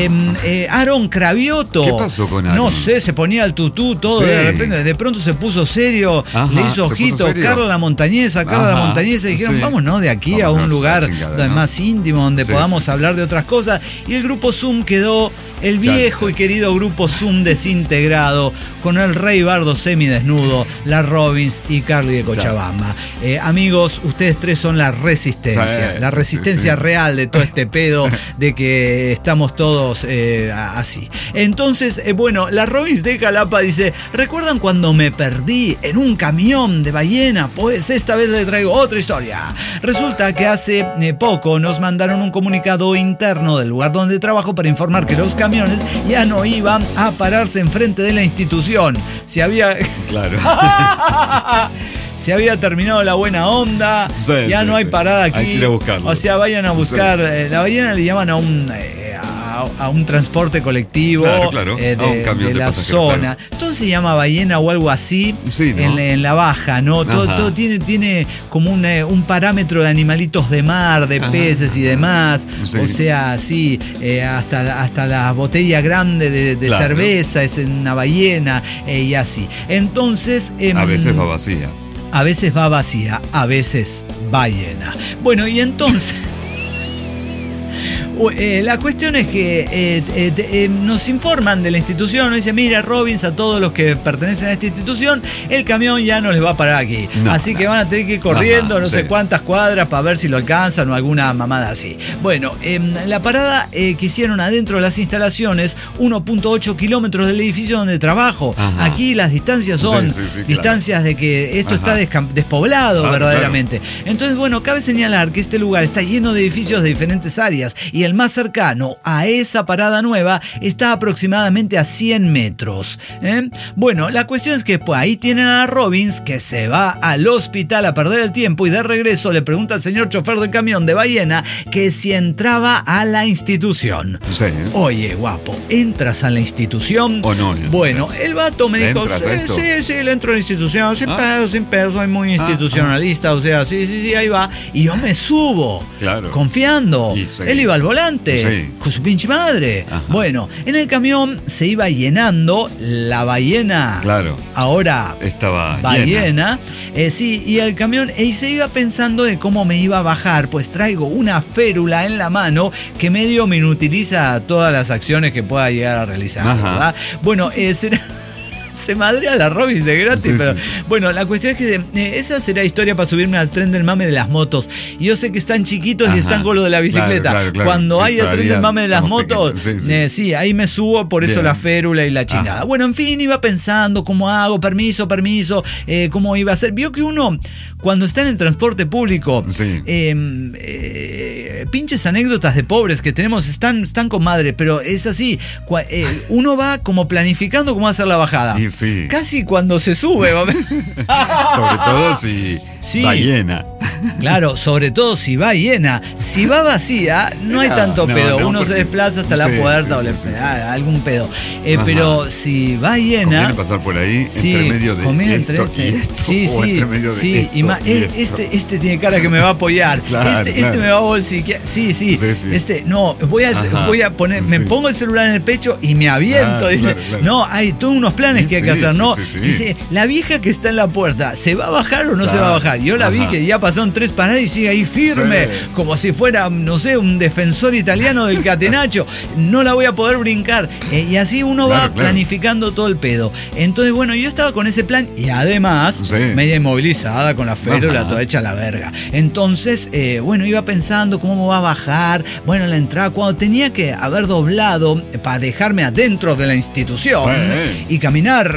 Aaron Cravioto. ¿Qué pasó con Aaron? No sé, se ponía el tutú, todo, de pronto se puso serio, le hizo ojito. Carla la Montañesa, dijeron, vámonos de aquí a un lugar más íntimo, donde podamos hablar de otras cosas. Y el grupo Zoom quedó el viejo y querido grupo Zoom desintegrado, con el Rey Bardo semidesnudo, la Robins y Carly de Cochabamba. Amigos, ustedes tres son la resistencia real de todo este pedo de que estamos todos así. Entonces, bueno, la Robins de Jalapa dice, ¿recuerdan cuando me perdí en un camión de ballena? Pues esta vez les traigo otra historia. Resulta que hace poco nos mandaron un comunicado interno del lugar donde trabajo para informar que los camiones ya no iban a pararse enfrente de la institución. Se había terminado la buena onda, no hay parada aquí. Hay que ir a buscarlo. O sea, vayan a buscar. La ballena le llaman a un transporte colectivo a un camión de la zona. Entonces se llama ballena o algo así, ¿no? en la baja, ¿no? Todo tiene como un parámetro de animalitos de mar, de peces y demás. O sea, hasta la botella grande de cerveza es una ballena y así. Entonces... a veces va vacía. A veces va vacía, a veces va llena. Bueno, y entonces... La cuestión es que nos informan de la institución, nos dicen, mira, Robins, a todos los que pertenecen a esta institución, el camión ya no les va a parar aquí. Así que van a tener que ir corriendo no sé cuántas cuadras para ver si lo alcanzan o alguna mamada así. Bueno, la parada que hicieron adentro de las instalaciones, 1.8 kilómetros del edificio donde trabajo. Aquí las distancias son distancias de que esto está despoblado verdaderamente. Entonces, bueno, cabe señalar que este lugar está lleno de edificios de diferentes áreas y el más cercano a esa parada nueva está aproximadamente a 100 metros. Bueno, la cuestión es que pues, ahí tienen a Robins, que se va al hospital a perder el tiempo y de regreso le pregunta al señor chofer del camión de ballena que si entraba a la institución. Oye, guapo, ¿entras a la institución? ¿O no? Bueno, el vato me dijo, sí, le entro a la institución, sin pedo, soy muy institucionalista, o sea, sí, ahí va. Y yo me subo, confiando. Él iba al volante, con su pinche madre. Bueno, en el camión se iba llenando la ballena. Ahora estaba ballena. Y el camión, y se iba pensando de cómo me iba a bajar, pues traigo una férula en la mano que medio me inutiliza todas las acciones que pueda llegar a realizar, ¿verdad? Bueno, se madrea la Robin de gratis. Sí, Pero, sí. bueno, la cuestión es que esa será historia para subirme al tren del mame de las motos. Y yo sé que están chiquitos y están con lo de la bicicleta. Claro. Cuando Sí, hay el tren del mame de las estamos motos, pequeños. sí, ahí me subo, por eso Bien. la férula y la chingada. Bueno, en fin, iba pensando cómo hago, permiso, cómo iba a ser. Vio que uno, cuando está en el transporte público, Sí. pinches anécdotas de pobres que tenemos están con madre, pero es así. Uno va como planificando cómo hacer la bajada. Y sí. Casi cuando se sube. Sobre todo si Sí. va llena. Claro, sobre todo si va llena. Si va vacía, no hay tanto No, pedo. no, Uno se porque- desplaza hasta la sí, puerta sí, o le sí, sí. pega algún pedo. Ajá. Pero si va llena. Conviene pasar por ahí Sí, entre medio de conviene esto entre y esto. Sí, o sí, entre medio de sí. esto Y y esto. este tiene cara que me va a apoyar. Claro, este claro. me va a bolsiquear. Sí. Sí, sí. No, voy a poner, me Sí. pongo el celular en el pecho y me aviento. Claro, Dice, claro. no, hay todos unos planes Sí, que hay que sí, hacer, ¿no? sí, sí. Dice, la vieja que está en la puerta, ¿se va a bajar o no se va a bajar? Yo la vi Ajá. que ya pasaron 3 paradas y sigue ahí firme, Sí. como si fuera, no sé, un defensor italiano del catenacho. No la voy a poder brincar. Y así uno va Claro, claro. planificando todo el pedo. Entonces, bueno, yo estaba con ese plan y además Sí. media inmovilizada con la férula Ajá. toda hecha a la verga. Entonces, bueno, iba pensando cómo va a bajar. Bueno, la entrada, cuando tenía que haber doblado para dejarme adentro de la institución Sí. y caminar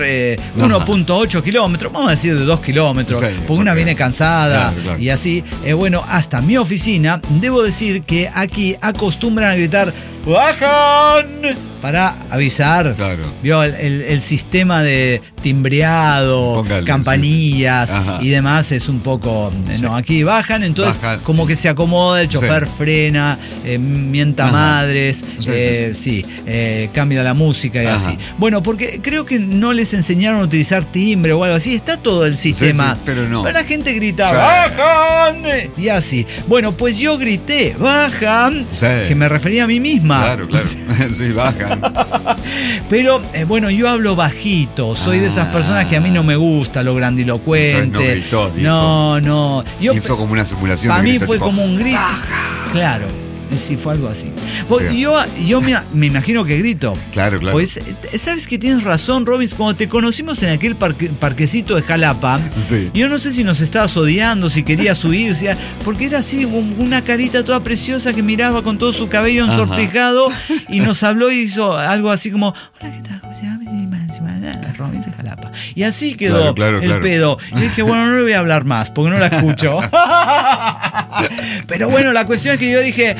1.8 kilómetros, vamos a decir de 2 kilómetros, Sí, porque una porque- viene cansada Claro. y así. Bueno, hasta mi oficina, debo decir que aquí acostumbran a gritar ¡bajan! Para avisar. Claro. Vio el sistema de timbreado, Póngale, campanillas sí, sí. Ajá. y demás es un poco. No, aquí bajan, entonces Bajan. como que se acomoda, el chofer Sí. frena, mienta Ajá. madres, Sí. cambia la música y Ajá. así. Bueno, porque creo que no les enseñaron a utilizar timbre o algo así. Está todo el sistema. sí, pero no. La gente grita, Sí. ¡bajan! Y así. Bueno, pues yo grité, ¡bajan! Sí. Que me refería a mí misma. Claro. Sí, bajan. Pero bueno, yo hablo bajito, soy de esas personas que a mí no me gusta lo grandilocuente. Entonces no gritó, dijo. No. Hizo como una simulación. Para de mí grito, fue tipo, como un grito. Claro, sí, fue algo así. Pues Sí. yo me imagino que grito. Claro. Pues, ¿sabes que tienes razón, Robins? Cuando te conocimos en aquel parquecito de Jalapa, Sí. yo no sé si nos estabas odiando, si querías huir, porque era así, una carita toda preciosa que miraba con todo su cabello Ajá. ensortijado y nos habló y hizo algo así como, hola, ¿qué tal? ¿Cómo se llama? Robins de Jalapa. Y así quedó Claro. el pedo. Y dije, bueno, no le voy a hablar más, porque no la escucho. Pero bueno, la cuestión es que yo dije...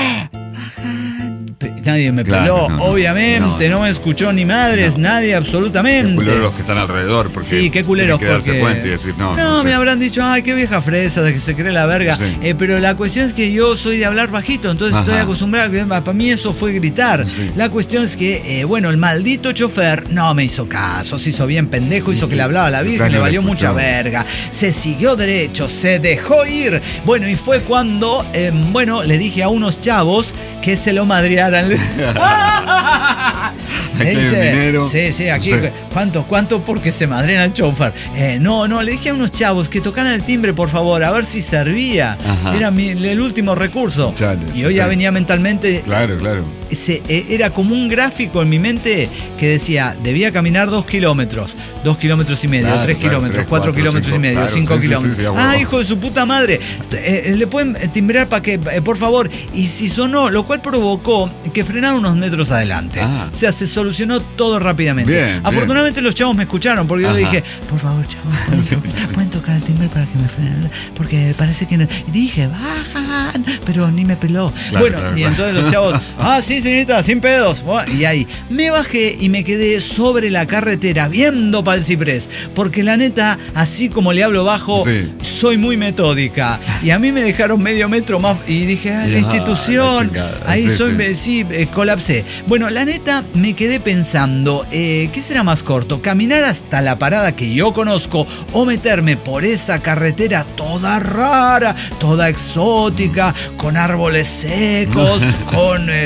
Nadie me Claro, peló, no, obviamente, no me escuchó ni madres, nadie, absolutamente. Qué culeros los que están alrededor. Porque Sí, qué culeros, tienen que darse porque... cuenta y decir, no me sé. habrán dicho, ay, qué vieja fresa, de que se cree la verga. Sí. Pero la cuestión es que yo soy de hablar bajito, entonces Ajá. estoy acostumbrado, para mí eso fue gritar. Sí. La cuestión es que, bueno, el maldito chofer no me hizo caso, se hizo bien pendejo, hizo que le hablaba a la Virgen, Quizás le no le valió mucha escuchó. verga. Se siguió derecho, se dejó ir. Bueno, y fue cuando, le dije a unos chavos que se lo madrearan. Aquí hay un dinero. Sí, aquí. Sí. ¿Cuánto porque se madrean al chofer? No, le dije a unos chavos que tocaran el timbre, por favor, a ver si servía. Ajá. Era el último recurso. Chale, Y yo ya sí. venía mentalmente. Claro. Era como un gráfico en mi mente que decía, debía caminar 2 kilómetros, 2 kilómetros y medio, Claro, 3 claro, kilómetros, 3, 4 4, kilómetros y 5, medio, claro, 5 sí, kilómetros. sí, a huevo. Hijo de su puta madre, le pueden timbrar para que, por favor. Y si sonó, lo cual provocó que frenaran unos metros adelante. Ah. O sea, se solucionó todo rápidamente. Bien, Afortunadamente los chavos me escucharon porque yo Ajá. le dije, por favor, chavos, ¿pueden tocar el timbre para que me frenen? Porque parece que no. Y dije, bajan, pero ni me peló. Claro, Bueno, claro, y claro. entonces los chavos, sí, señorita, sin pedos. Bueno, y ahí me bajé y me quedé sobre la carretera viendo para el ciprés. Porque la neta, así como le hablo bajo, Sí. soy muy metódica. Y a mí me dejaron medio metro más y dije, la Ya, institución. la chingada. Ahí Sí, colapsé. Bueno, la neta, me quedé pensando, ¿qué será más corto? ¿Caminar hasta la parada que yo conozco o meterme por esa carretera toda rara, toda exótica, con árboles secos, con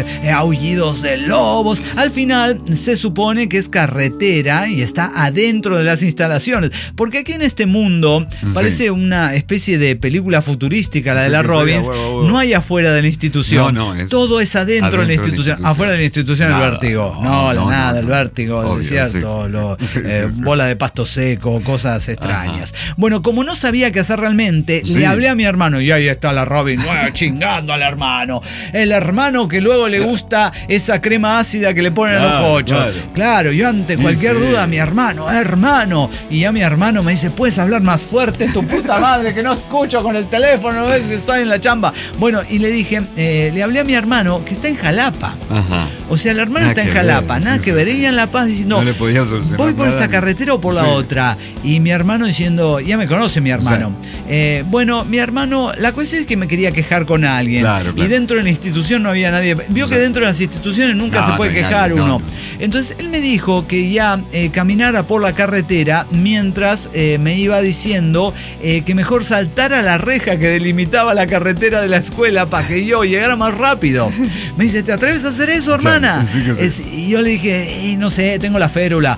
aullidos de lobos. Al final se supone que es carretera y está adentro de las instalaciones. Porque aquí en este mundo parece una especie de película futurística, la de la Robbins. No hay afuera de la institución. Todo es adentro de la institución. Afuera de la institución el vértigo. Nada, el vértigo, el desierto, bola de pasto seco, cosas extrañas. Bueno, como no sabía qué hacer realmente, le hablé a mi hermano y ahí está la Robin, chingando al hermano. El hermano que luego le gusta esa crema ácida que le ponen a los pochos. Claro, yo ante cualquier duda, mi hermano. Y ya mi hermano me dice, ¿puedes hablar más fuerte, tu puta madre, que no escucho con el teléfono, no ves que estoy en la chamba? Bueno, y le dije, le hablé a mi hermano que está en Jalapa. O sea, el hermano está en Jalapa, nada que ver. Ella en La Paz diciendo, no le podía solucionar, ¿voy por esta carretera o por la otra? Y mi hermano diciendo, ya me conoce mi hermano. Bueno, mi hermano, la cuestión es que me quería quejar con alguien. Y dentro de la institución no había nadie. Vio que dentro de las instituciones nunca se puede quejar uno. Entonces él me dijo que ya caminara por la carretera mientras me iba diciendo que mejor saltara la reja que delimitaba la carretera de la escuela para que yo llegara más rápido. Me dice, ¿te atreves a hacer eso, hermana? Y yo le dije, no sé, tengo la férula.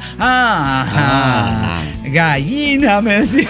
Gallina, me decía.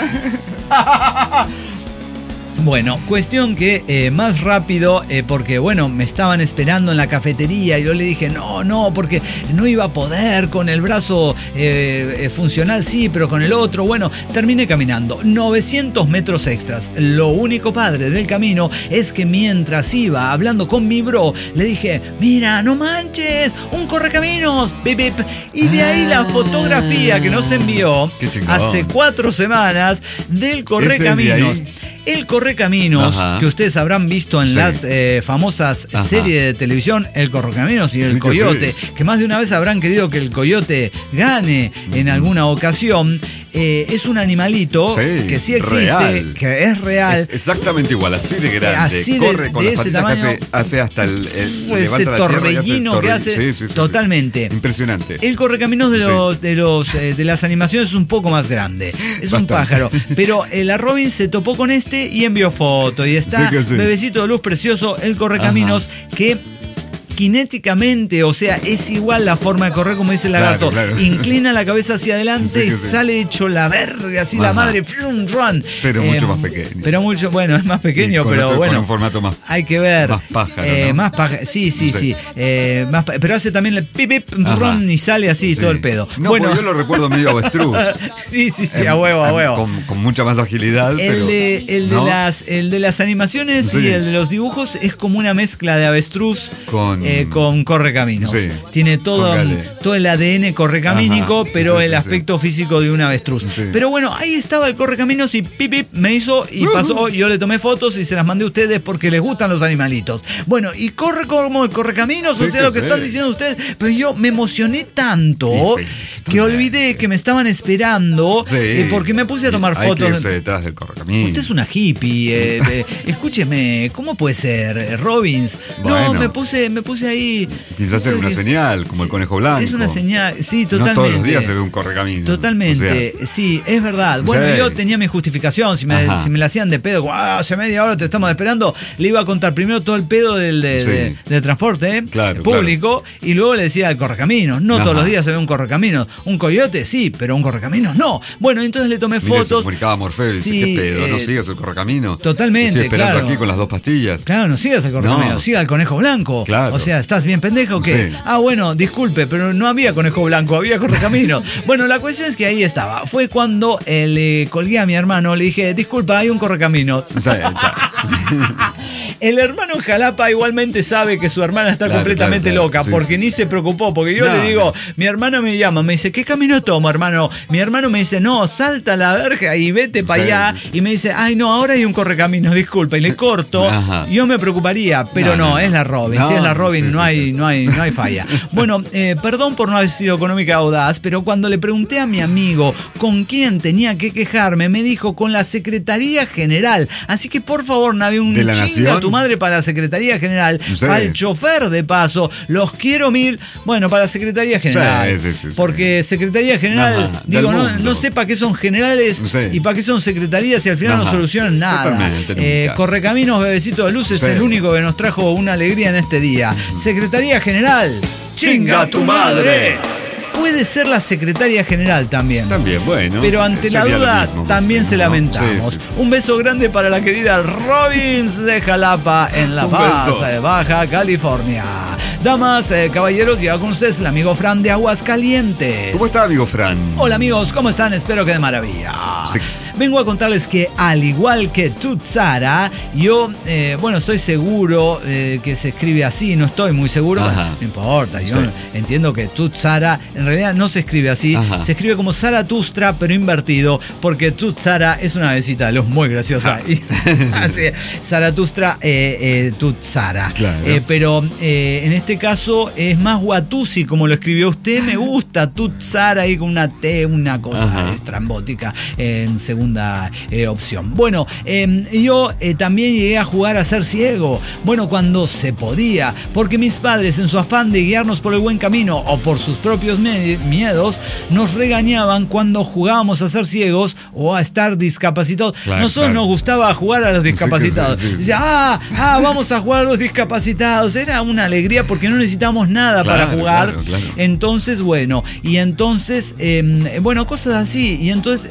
Bueno, cuestión que más rápido, porque bueno, me estaban esperando en la cafetería y yo le dije, no, porque no iba a poder con el brazo funcional, sí, pero con el otro, bueno, terminé caminando 900 metros extras. Lo único padre del camino es que mientras iba hablando con mi bro, le dije, mira, no manches, un correcaminos, bip, bip. Y de ahí la fotografía que nos envió hace 4 semanas del correcaminos. El Correcaminos, que ustedes habrán visto en las famosas series de televisión, El Correcaminos y El Coyote, que más de una vez habrán querido que el coyote gane en alguna ocasión. Es un animalito que sí existe, que es real. Es exactamente igual, así de grande. Corre con las patitas que hace hasta ese torbellino que hace. Totalmente. Impresionante. El Correcaminos de las animaciones es un poco más grande. Es un pájaro. Pero la Robin se topó con y envió foto. Y está bebecito de luz precioso, el Correcaminos, que cinéticamente, o sea, es igual la forma de correr como dice el lagarto. Inclina la cabeza hacia adelante y sale hecho la verga, así la madre, run. Pero mucho más pequeño. Pero mucho, bueno, es más pequeño, pero bueno. Con un formato más. Hay que ver. Más pájaro, ¿no? Más pájaro, sí. Pero hace también el pip, pip, run y sale así todo el pedo. No, bueno, yo lo recuerdo medio avestruz. sí, a huevo. Con mucha más agilidad. El de las animaciones y el de los dibujos es como una mezcla de avestruz con Correcaminos. Tiene todo el ADN correcamínico, pero el aspecto físico de un avestruz. Pero bueno, ahí estaba el Correcaminos y pip me hizo y pasó. Yo le tomé fotos y se las mandé a ustedes porque les gustan los animalitos. Bueno, y corre como el Correcaminos, o sea, lo que están diciendo ustedes. Pero yo me emocioné tanto que olvidé que me estaban esperando porque me puse a tomar fotos. Hay que irse detrás del Correcaminos. Usted es una hippie. Escúcheme, ¿cómo puede ser, Robbins? Bueno. No, me puse ahí. Quizás hacer una señal, como el conejo blanco. Es una señal, sí, totalmente. No todos los días se ve un Correcaminos. Totalmente, sí, es verdad. Bueno, yo tenía mi justificación. Si me la hacían de pedo, hace media hora te estamos esperando, le iba a contar primero todo el pedo del transporte público y luego le decía al Correcaminos. No todos los días se ve un Correcaminos. Un coyote, sí, pero un Correcaminos no. Bueno, entonces le tomé fotos. Se comunicaba Morfeo y dice, ¿qué pedo? ¿No sigas el Correcaminos? Totalmente, estoy esperando aquí con las 2 pastillas. Claro, no sigas el Correcaminos, siga el conejo blanco. Claro. O sea, ¿estás bien pendejo o qué? Sí. Bueno, disculpe, pero no había conejo blanco, había Correcaminos. Bueno, la cuestión es que ahí estaba. Fue cuando le colgué a mi hermano, le dije, disculpa, hay un Correcaminos. El hermano en Jalapa igualmente sabe que su hermana está completamente loca, porque ni se preocupó, porque yo le digo, mi hermano me llama, me dice, ¿qué camino tomo, hermano? Mi hermano me dice, no, salta la verga y vete para allá. Y me dice, ay, no, ahora hay un Correcaminos, disculpa. Y le corto, yo me preocuparía, pero no, es la Robin. Si es la Robin, no hay falla. Bueno, perdón por no haber sido económica audaz, pero cuando le pregunté a mi amigo con quién tenía que quejarme, me dijo con la Secretaría General. Así que por favor, Navi, un ¿De la Nación? tu madre para la Secretaría General, Sí. al chofer de paso, los quiero mil, bueno, para la Secretaría General. Sí. Porque Secretaría General, Ajá, digo, del no, mundo. no sé para qué son generales Sí. y para qué son secretarías y al final no Ajá. solucionan nada. Totalmente, nunca. Correcaminos, Bebecito de Luz es Sí. el único que nos trajo una alegría en este día. Secretaría General, ¡chinga tu madre! Puede ser la secretaria general también. También, bueno. Pero ante la sería lo duda mismo, más también o se menos, ¿no? lamentamos. Sí. Un beso grande para la querida Robins de Jalapa en La Un Paz, beso. Baja California. Damas, caballeros, llega con ustedes el amigo Fran de Aguascalientes. ¿Cómo está, amigo Fran? Hola amigos, ¿cómo están? Espero que de maravilla. Sí. Vengo a contarles que al igual que Tutsara, yo, estoy seguro que se escribe así, no estoy muy seguro, Ajá. no importa, yo Sí. entiendo que Tutsara en realidad no se escribe así, Ajá. se escribe como Zaratustra pero invertido, porque Tutsara es una besita de luz muy graciosa. Y, así, Zaratustra, Tutsara. Claro. Pero en este caso es más Watusi, como lo escribió usted, me gusta Tutsara ahí con una T, una cosa Ajá. estrambótica en segunda opción. Bueno, yo también llegué a jugar a ser ciego, bueno, cuando se podía, porque mis padres en su afán de guiarnos por el buen camino o por sus propios miedos, nos regañaban cuando jugábamos a ser ciegos o a estar discapacitados. Claro, Nosotros claro. nos gustaba jugar a los discapacitados. Sí. Decía, vamos a jugar a los discapacitados. Era una alegría porque no necesitamos nada Claro, para jugar. claro. Entonces, cosas así. Y entonces,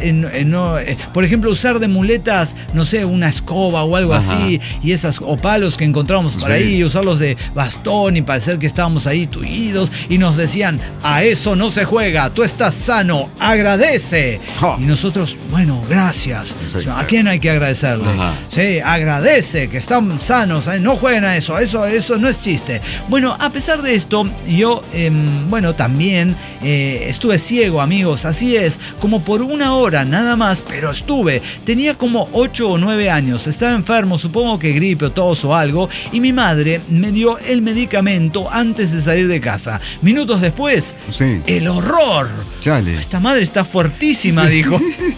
por ejemplo, usar de muletas, no sé, una escoba o algo Ajá. así, y esas, o palos que encontrábamos por Sí. ahí, y usarlos de bastón y parecer que estábamos ahí tullidos, y nos decían, a eso no se juega, tú estás sano, agradece. Ja. Y nosotros, bueno, gracias. Sí, ¿A claro. quién hay que agradecerle? Ajá. Sí, agradece que están sanos, no jueguen a eso no es chiste. Bueno, a pesar de esto, yo, también estuve ciego, amigos, así es, como por una hora nada más, pero estuve. Tenía como 8 o 9 años, estaba enfermo, supongo que gripe o tos o algo, y mi madre me dio el medicamento antes de salir de casa. Minutos después, Sí. el horror. Chale. Esta madre está fuertísima, dijo.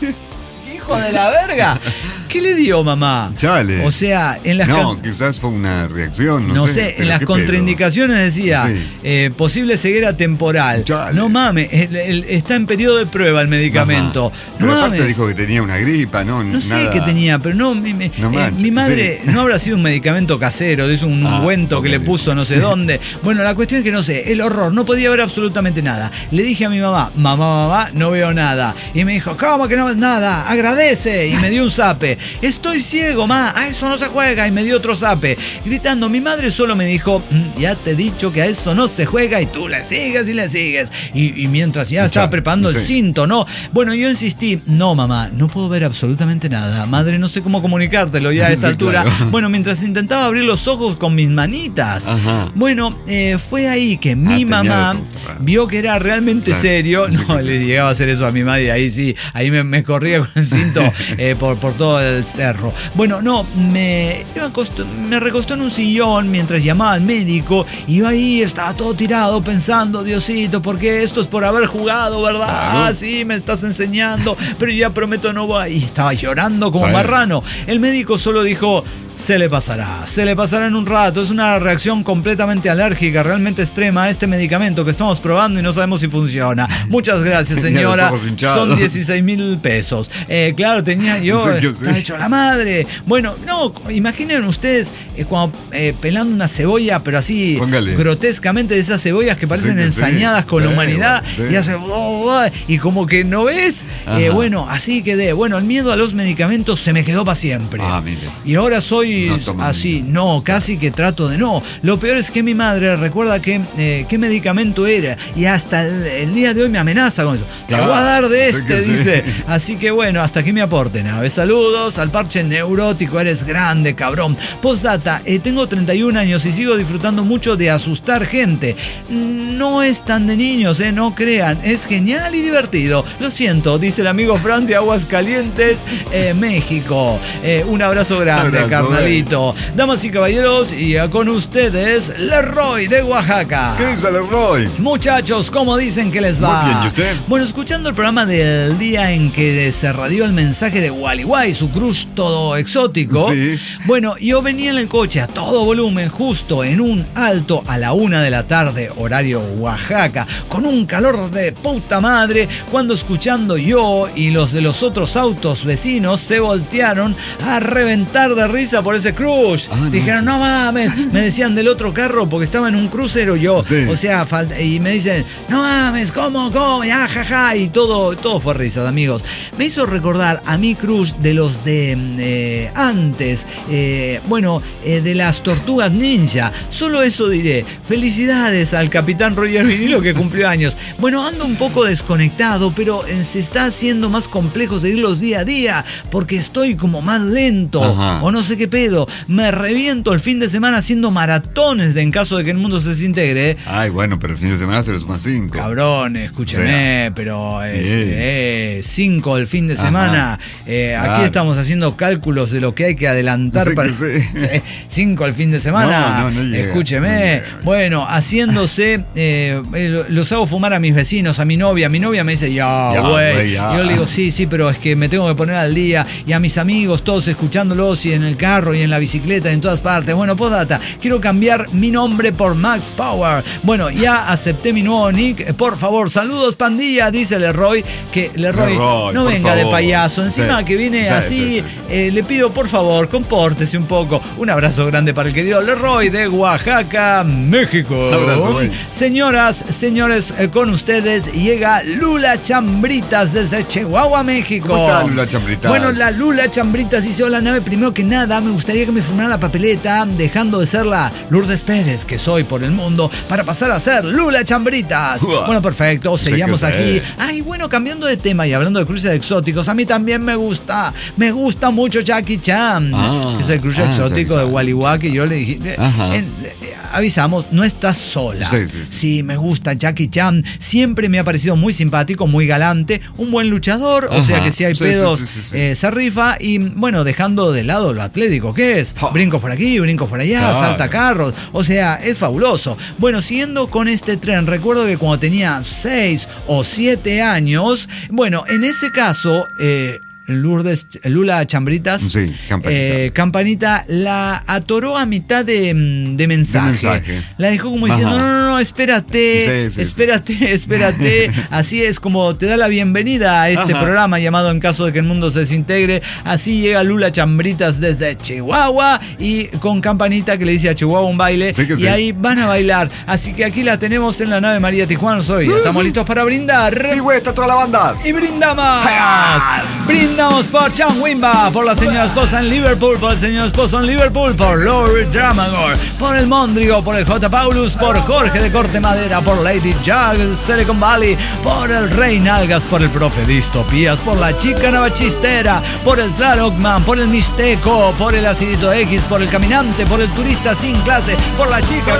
Hijo de la verga. ¿Qué le dio, mamá? Chale. O sea, en las No, quizás fue una reacción, no sé, pero en las qué contraindicaciones decía posible ceguera temporal. Chale. No mames, está en periodo de prueba el medicamento. Ajá. No Pero aparte mames. dijo que tenía una gripa, ¿no? No sé Nada. qué tenía, pero no, No manches, mi madre sí. no habrá sido un medicamento casero, es un ungüento que le puso no sé dónde. Bueno, la cuestión es que no sé, el horror, no podía ver absolutamente nada. Le dije a mi mamá, no veo nada. Y me dijo, ¿cómo que no ves nada? Agradece. Y me dio un zape. Estoy ciego, ma, a eso no se juega. Y me dio otro zape. Gritando, mi madre solo me dijo, ya te he dicho que a eso no se juega y tú le sigues y le sigues. Y mientras ya estaba preparando el cinto, ¿no? Bueno, yo insistí, no, mamá, no puedo ver absolutamente nada. Madre, no sé cómo comunicártelo ya a esta Sí, altura. claro. Bueno, mientras intentaba abrir los ojos con mis manitas. Ajá. Bueno, fue ahí que mi tenía mamá los ojos cerrados. vio que era realmente Claro. Sí, no, Sí. le llegaba a hacer eso a mi madre, ahí sí, ahí me corría con el cinto por todo el cerro. Bueno, no, me recostó en un sillón mientras llamaba al médico y yo ahí estaba todo tirado pensando, Diosito, porque esto es por haber jugado, ¿verdad? Claro. Sí, me estás enseñando, pero ya prometo no voy. Y estaba llorando como Sí. marrano. El médico solo dijo, se le pasará en un rato. Es una reacción completamente alérgica, realmente extrema a este medicamento que estamos probando y no sabemos si funciona. Muchas gracias, Tenía los señora. ojos hinchados. Son 16,000 pesos. Claro, tenía yo, Sí, yo estaba sé. hecho la madre. Bueno, no, imaginen ustedes cuando pelando una cebolla, pero así Póngale. grotescamente, de esas cebollas que parecen Sí, que ensañadas sí. con la Sí, humanidad, bueno, sí. y hace y como que no ves. Ajá. Bueno, así quedé. Bueno, el miedo a los medicamentos se me quedó para siempre. Mire. Y ahora soy No toma así, no, casi que trato de no. Lo peor es que mi madre recuerda qué medicamento era y hasta el día de hoy me amenaza con eso. Te Claro, voy a dar de sé este, que sí. dice. Así que bueno, hasta que me aporten. A ver, saludos al parche neurótico, eres grande, cabrón. Postdata, tengo 31 años y sigo disfrutando mucho de asustar gente. No es tan de niños, no crean, es genial y divertido. Lo siento, dice el amigo Fran de Aguascalientes, México. Un abrazo grande, Abrazo, carnal. carnalito. Damas y caballeros, y con ustedes, Leroy de Oaxaca. ¿Qué dice Leroy? Muchachos, ¿cómo dicen que les va? Muy bien, ¿y usted? Bueno, escuchando el programa del día en que se radió el mensaje de Gualeguay, su crush todo exótico. Sí. Bueno, yo venía en el coche a todo volumen, justo en un alto a la 1 de la tarde, horario Oaxaca, con un calor de puta madre, cuando escuchando yo y los de los otros autos vecinos se voltearon a reventar de risa por ese crush. Dijeron, no mames, me decían del otro carro porque estaba en un crucero yo. Sí. O sea, y me dicen, no mames, ¿cómo? Ya, jaja, y todo fue risas, amigos. Me hizo recordar a mi crush de los de antes, de las Tortugas Ninja. Solo eso diré. Felicidades al Capitán Roger Vinilo que cumplió años. Bueno, ando un poco desconectado, pero se está haciendo más complejo seguirlos día a día porque estoy como más lento. Ajá. O no sé qué pedo. Me reviento el fin de semana haciendo maratones en caso de que el mundo se desintegre. Ay, bueno, pero el fin de semana se lo suman 5. Cabrón, escúcheme, pero 5 el fin de Ajá. semana. Aquí estamos haciendo cálculos de lo que hay que adelantar para 5 el fin de semana. No llega, escúcheme. no llega. Bueno, haciéndose, los hago fumar a mis vecinos, a mi novia. Mi novia me dice, ya, güey. Yo le digo, sí, pero es que me tengo que poner al día. Y a mis amigos, todos escuchándolos, y en el carro, y en la bicicleta, en todas partes. Bueno, postdata, quiero cambiar mi nombre por Max Power. Bueno, ya acepté mi nuevo nick. Por favor, saludos, pandilla, dice Leroy. Que Leroy no venga favor. De payaso. Encima que viene así, le pido, por favor, compórtese un poco. Un abrazo grande para el querido Leroy de Oaxaca, México. Abrazo, güey. Señoras, señores, con ustedes llega Lula Chambritas desde Chihuahua, México. ¿Cómo está Lula Chambritas? Bueno, la Lula Chambritas dice, hola nave, primero que nada me gustaría que me firmara la papeleta, dejando de ser la Lourdes Pérez que soy por el mundo, para pasar a ser Lula Chambritas. Bueno, perfecto, seguimos aquí. Ay, bueno, cambiando de tema y hablando de cruces exóticos, a mí también me gusta mucho Jackie Chan, que es el cruce exótico de Gualeguay, que yo le dije, avisamos, no estás sola. Sí, me gusta Jackie Chan, siempre me ha parecido muy simpático, muy galante, un buen luchador, o sea que si hay pedos, se rifa, y bueno, dejando de lado lo atlético que es, brincos por aquí, brincos por allá, salta carros, o sea, es fabuloso. Bueno, siguiendo con este tren, recuerdo que cuando tenía 6 o 7 años, bueno, en ese caso, Lula Chambritas, Campanita la atoró a mitad de mensaje. La dejó como diciendo, no, espérate. Así es como te da la bienvenida a este programa llamado En caso de que el mundo se desintegre. Así llega Lula Chambritas desde Chihuahua y con Campanita que le dice a Chihuahua un baile, y ahí van a bailar. Así que aquí la tenemos en la nave María Tijuana. Estamos listos para brindar. Sí, güey, está toda la banda. Y brindamos. Brindamos por Chan Wimba, por la señora esposa en Liverpool, por el señor esposo en Liverpool, por Lord Dramagor, por el Mondrigo, por el J. Paulus, por Jorge de Corte Madera, por Lady Jag, Silicon Valley, por el Rey Nalgas, por el Profe Distopías, por la Chica Navachistera, por el Tlarocman, por el Mixteco, por el Acidito X, por el Caminante, por el Turista Sin Clase, por la Chica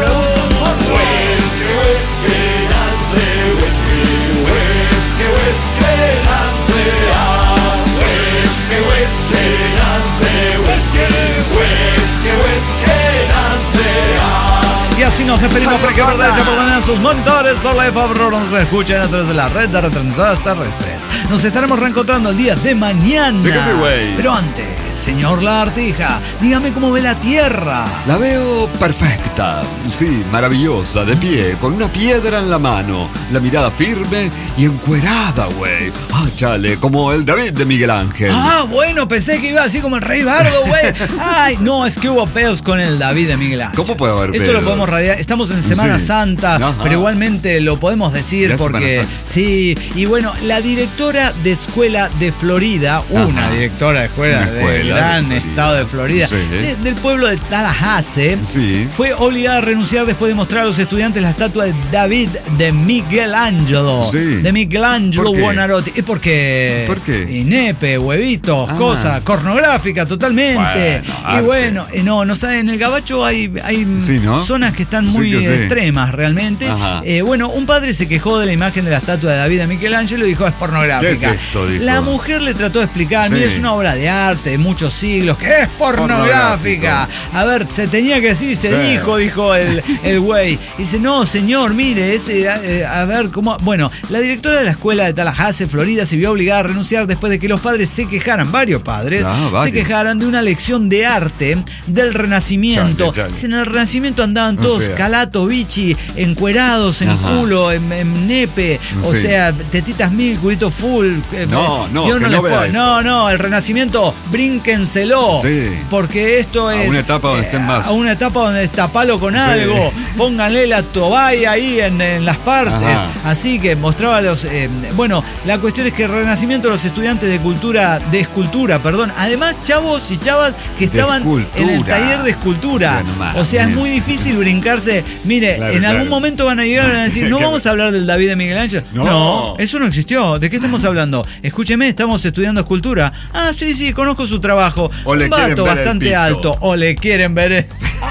Y así nos despedimos porque por sus monitores por la FABRO nos escuchan a través de la red de retransmisoras terrestres. Nos estaremos reencontrando el día de mañana. Sí que sí, güey. Pero antes, señor Lagartija, dígame cómo ve la Tierra. La veo perfecta, sí, maravillosa, de pie, con una piedra en la mano, la mirada firme y encuerada, güey. Ah, chale, como el David de Miguel Ángel. Ah, bueno, pensé que iba así como el Rey Bardo, güey. Ay, no, es que hubo pedos con el David de Miguel Ángel. ¿Cómo puede haber pedos? Esto lo podemos radiar, estamos en Semana Santa, pero igualmente lo podemos decir porque sí, y bueno, la directora de escuela de Florida, una directora de escuela del gran estado de Florida, del pueblo de Tallahassee, fue obligada a renunciar después de mostrar a los estudiantes la estatua de David de Michelangelo. De Michelangelo Buonarroti. ¿Y por qué? ¿Por qué? Y nepe, huevitos, cosas, pornográfica totalmente. Y bueno, no saben, en el Gabacho hay zonas que están muy extremas realmente. Bueno, un padre se quejó de la imagen de la estatua de David de Michelangelo y dijo, es pornográfica. pornográfica. ¿Qué es esto? Dijo. La mujer le trató de explicar, Sí. mire, es una obra de arte de muchos siglos, que es pornográfica. A ver, se tenía que decir, se dijo el güey. Dice, no, señor, mire, a ver cómo. Bueno, la directora de la escuela de Tallahassee, Florida, se vio obligada a renunciar después de que los padres se quejaran, varios padres, se quejaran de una lección de arte del Renacimiento. Chale. En el Renacimiento andaban todos calatos, bichi, encuerados, en culo, en nepe, o sea, tetitas mil, culito full. No, el Renacimiento, brínquenselo. Sí. Porque esto es. A una etapa donde estén más. A una etapa donde destapalo con algo. Pónganle la toalla ahí en las partes. Ajá. Así que mostraba los. Bueno, la cuestión es que el Renacimiento, los estudiantes de escultura, además, chavos y chavas que estaban en el taller de escultura. O sea, es muy difícil brincarse. Mire, en algún momento van a llegar y van a decir, no vamos a hablar del David de Miguel Ángel. No, eso no existió. ¿De qué estamos hablando? Escúcheme, estamos estudiando escultura. Ah, sí, conozco su trabajo. Un vato bastante alto. O le quieren ver.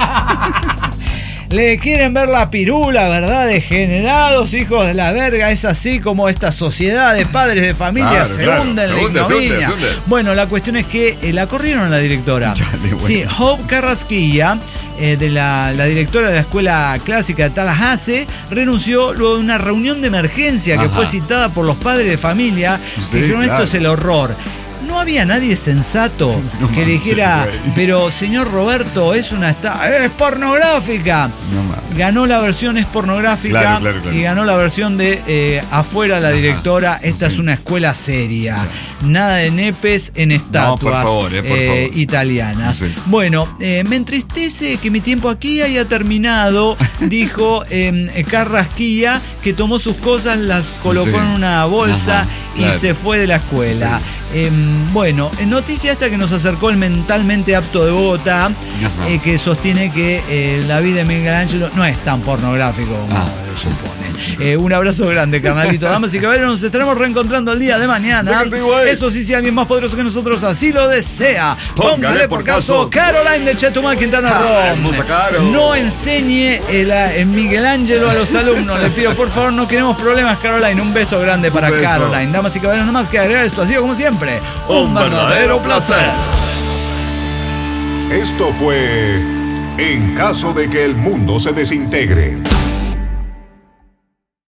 Le quieren ver la pirula, ¿verdad? Degenerados, hijos de la verga. Es así como esta sociedad de padres de familia se hunde en la ignominia. Bueno, la cuestión es que la corrieron a la directora. Sí, Hope Carrasquilla, de la directora de la escuela clásica de Tallahassee, renunció luego de una reunión de emergencia que fue citada por los padres de familia. Que dijeron, esto es el horror. No había nadie sensato que dijera, pero señor Roberto, es pornográfica. Ganó la versión es pornográfica y ganó la versión de afuera la directora. Esta es una escuela seria. Nada de nepes en estatuas por favor. italianas. Bueno, me entristece que mi tiempo aquí haya terminado, dijo Carrasquilla, que tomó sus cosas, las colocó en una bolsa y se fue de la escuela. Bueno, noticia esta que nos acercó el mentalmente apto de Bogotá, que sostiene que David de Miguel Ángel no es tan pornográfico como supone. Un abrazo grande, carnalito. Damas y caballeros, nos estaremos reencontrando el día de mañana. Eso sí, si alguien más poderoso que nosotros así lo desea, póngale por caso Caroline de Chetumal, Quintana Roo. No enseñe el Miguel Ángel a los alumnos. Les pido, por favor, no queremos problemas, Caroline. Un beso grande para Caroline. Damas y caballeros, nada más que agregar, esto ha sido como siempre un verdadero placer. Esto fue En caso de que el mundo se desintegre.